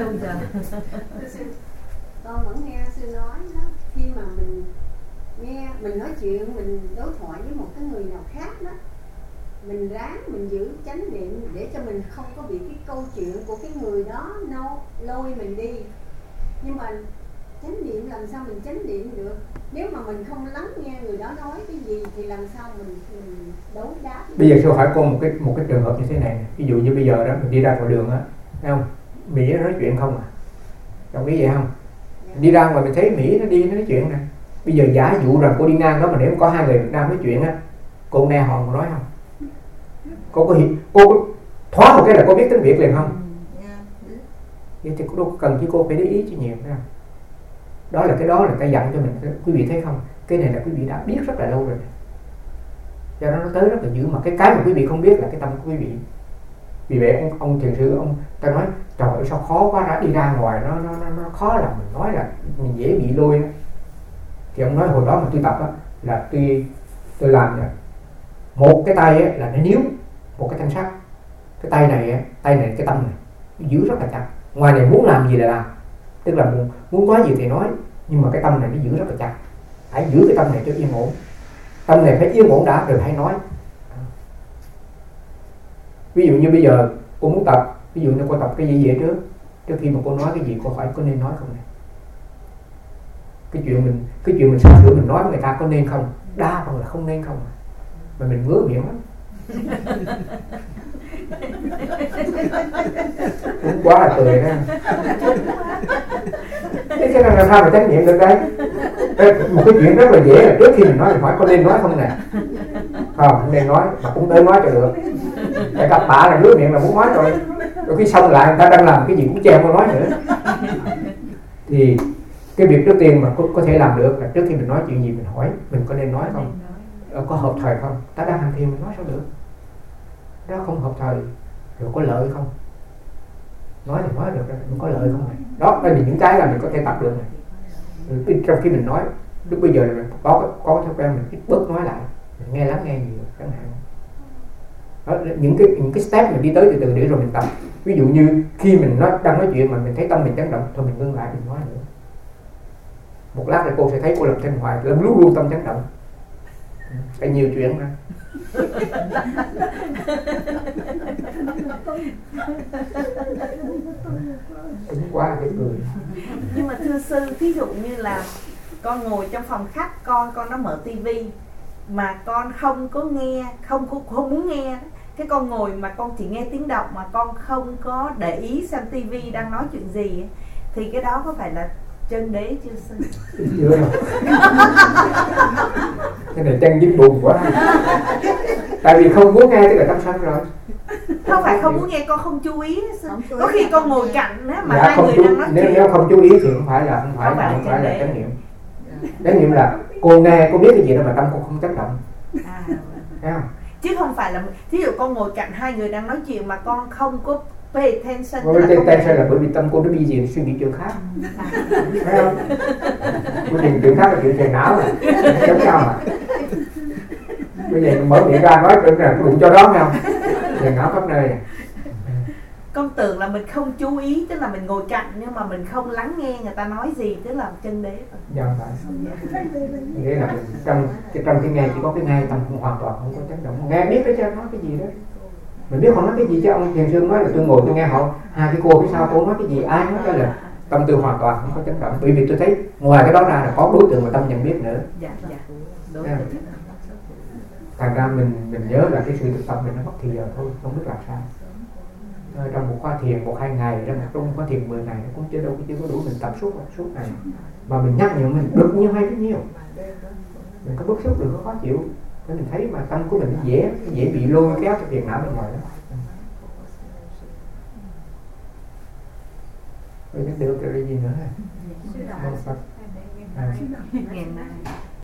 Con vẫn nghe sư nói đó, khi mà mình nghe mình nói chuyện, mình đối thoại với một cái người nào khác đó, mình ráng mình giữ chánh niệm để cho mình không có bị cái câu chuyện của cái người đó nó lôi mình đi. Nhưng mà chánh niệm làm sao mình chánh niệm được nếu mà mình không lắng nghe người đó nói cái gì, thì làm sao mình, mình đấu đáp. Bây giờ sư hỏi cô một cái một cái trường hợp như thế này. Ví dụ như bây giờ đó mình đi ra ngoài đường á, thấy không? Mỹ nó nói chuyện không à? Đồng ý vậy không? Dạ. Đi ra ngoài mình thấy Mỹ nó đi nó nói chuyện nè. Bây giờ giả dụ rằng cô đi ngang đó mà nếu có hai người Việt Nam nói chuyện á, cô nghe họ nói không? Cô có hiểu, cô có thoát một cái là cô biết tiếng Việt liền không? Vậy thì cô đâu có cần chứ cô phải để ý cho nhiều, phải không? Đó là cái đó là ta dặn cho mình, quý vị thấy không? Cái này là quý vị đã biết rất là lâu rồi, do đó nó tới rất là dữ. Mà cái cái mà quý vị không biết là cái tâm của quý vị. Vì vậy ông, ông thiền sư ông ta nói trời ơi sao khó quá, đã đi ra ngoài nó nó nó, nó khó là mình nói là mình dễ bị lôi. Thì ông nói hồi đó mà tôi tập á, là tôi tôi làm là một cái tay á, là nó níu một cái thanh sắt, cái tay này tay này cái tâm này giữ rất là chặt, ngoài này muốn làm gì là làm, tức là muốn, muốn nói gì thì nói, nhưng mà cái tâm này nó giữ rất là chặt. Hãy giữ cái tâm này cho yên ổn, tâm này phải yên ổn đã rồi hãy nói. Ví dụ như bây giờ cô muốn tập, ví dụ như cô tập cái gì vậy trước, trước khi mà cô nói cái gì cô hỏi có nên nói không này. Cái chuyện mình cái chuyện mình sắp sửa mình nói với người ta có nên không, đa phần là không nên không, mà mình ngứa miệng lắm. Cũng quá là cười đó. Thế cho nên làm sao mà trách nhiệm được đây? Một cái chuyện rất là dễ là trước khi mình nói mình hỏi có nên nói không nè. Không, không nên nói, mà cũng nên nói cho được. Tại gặp bả là ngứa miệng là muốn nói rồi. Rồi khi xong lại người ta đang làm cái gì cũng che không nói nữa. Thì cái việc trước tiên mà có, có thể làm được là trước khi mình nói chuyện gì mình hỏi mình có nên nói không, có hợp thời không, ta đang hành thiền mình nói sao được, đó không hợp thời, rồi có lợi không, nói thì nói được, mình có lợi không này. Đó đây là những cái là mình có thể tập được này. Rồi trong khi mình nói lúc bây giờ là mình có có thói quen mình ít bớt nói lại, mình nghe lắng nghe nhiều chẳng hạn. Đó, những cái những cái step mình đi tới từ từ để rồi mình tập. Ví dụ như khi mình nói, đang nói chuyện mà mình thấy tâm mình chấn động, thôi mình ngưng lại mình nói nữa. Một lát rồi cô sẽ thấy cô làm thêm hoài, làm luôn luôn tâm chấn động. Cái nhiều chuyện mà. Đúng quá cái cười. Nhưng mà thưa sư, ví dụ như là con ngồi trong phòng khách, con con nó mở tivi mà con không có nghe, không có không muốn nghe, cái con ngồi mà con chỉ nghe tiếng động mà con không có để ý xem tivi đang nói chuyện gì, thì cái đó có phải là chân đế chưa sư? Chưa đâu. Cái này chân dính buồn quá. Tại vì không muốn nghe tức là tâm sân rồi. Không phải không muốn nghe, con không chú ý. Có khi con ngồi cạnh á, mà dạ, hai người chú, đang nói nếu, chuyện. nếu không chú ý thì không phải là không phải Không là phải không phải là chánh chánh niệm. Chánh niệm là cô nghe, cô biết cái gì đâu mà tâm cô không chấn động. À, Thấy không? chứ không phải là ví dụ con ngồi cạnh hai người đang nói chuyện mà con không có pay attention. Với attention là bởi vì tâm cô nó đi gì, nó suy nghĩ chuyện khác. Thấy không? Cái chuyện chuyện khác là chuyện tiền não mà, giống nhau mà. Bây giờ mở miệng ra nói chuyện là đụng cho đó không? Tiền não khắp nơi. Con tưởng là mình không chú ý, tức là mình ngồi cạnh nhưng mà mình không lắng nghe người ta nói gì, tức là chân đế. Dạ phải. Nghĩa là mình trong trong cái nghe chỉ có cái nghe, tâm không hoàn toàn không có chấn động. Nghe biết cái nói cái gì đó. Mình biết họ nói cái gì chứ ông Thiền Sư nói là tôi ngồi tôi nghe họ hai cái cô phía sau cô nói cái gì, ai nói cái là tâm tư hoàn toàn không có chấn động. Bởi vì tôi thấy ngoài cái đó ra là có đối tượng mà tâm nhận biết nữa. Dạ dạ. Đối tượng. Thành ra mình mình nhớ là cái sự thực tập mình nó mất thì giờ thôi, không biết làm sao. Trong một khóa thiền một hai ngày, trong một khóa thiền mười ngày nó cũng chưa đâu, chưa có đủ, mình tập suốt suốt ngày mà mình nhắc nhở mình được nhiêu hay bấy nhiêu, mình có bức xúc được, có khó chịu nên mình thấy mà tâm của mình dễ dễ bị lôi kéo cho phiền não bên ngoài đó. Rồi được rồi gì nữa. À.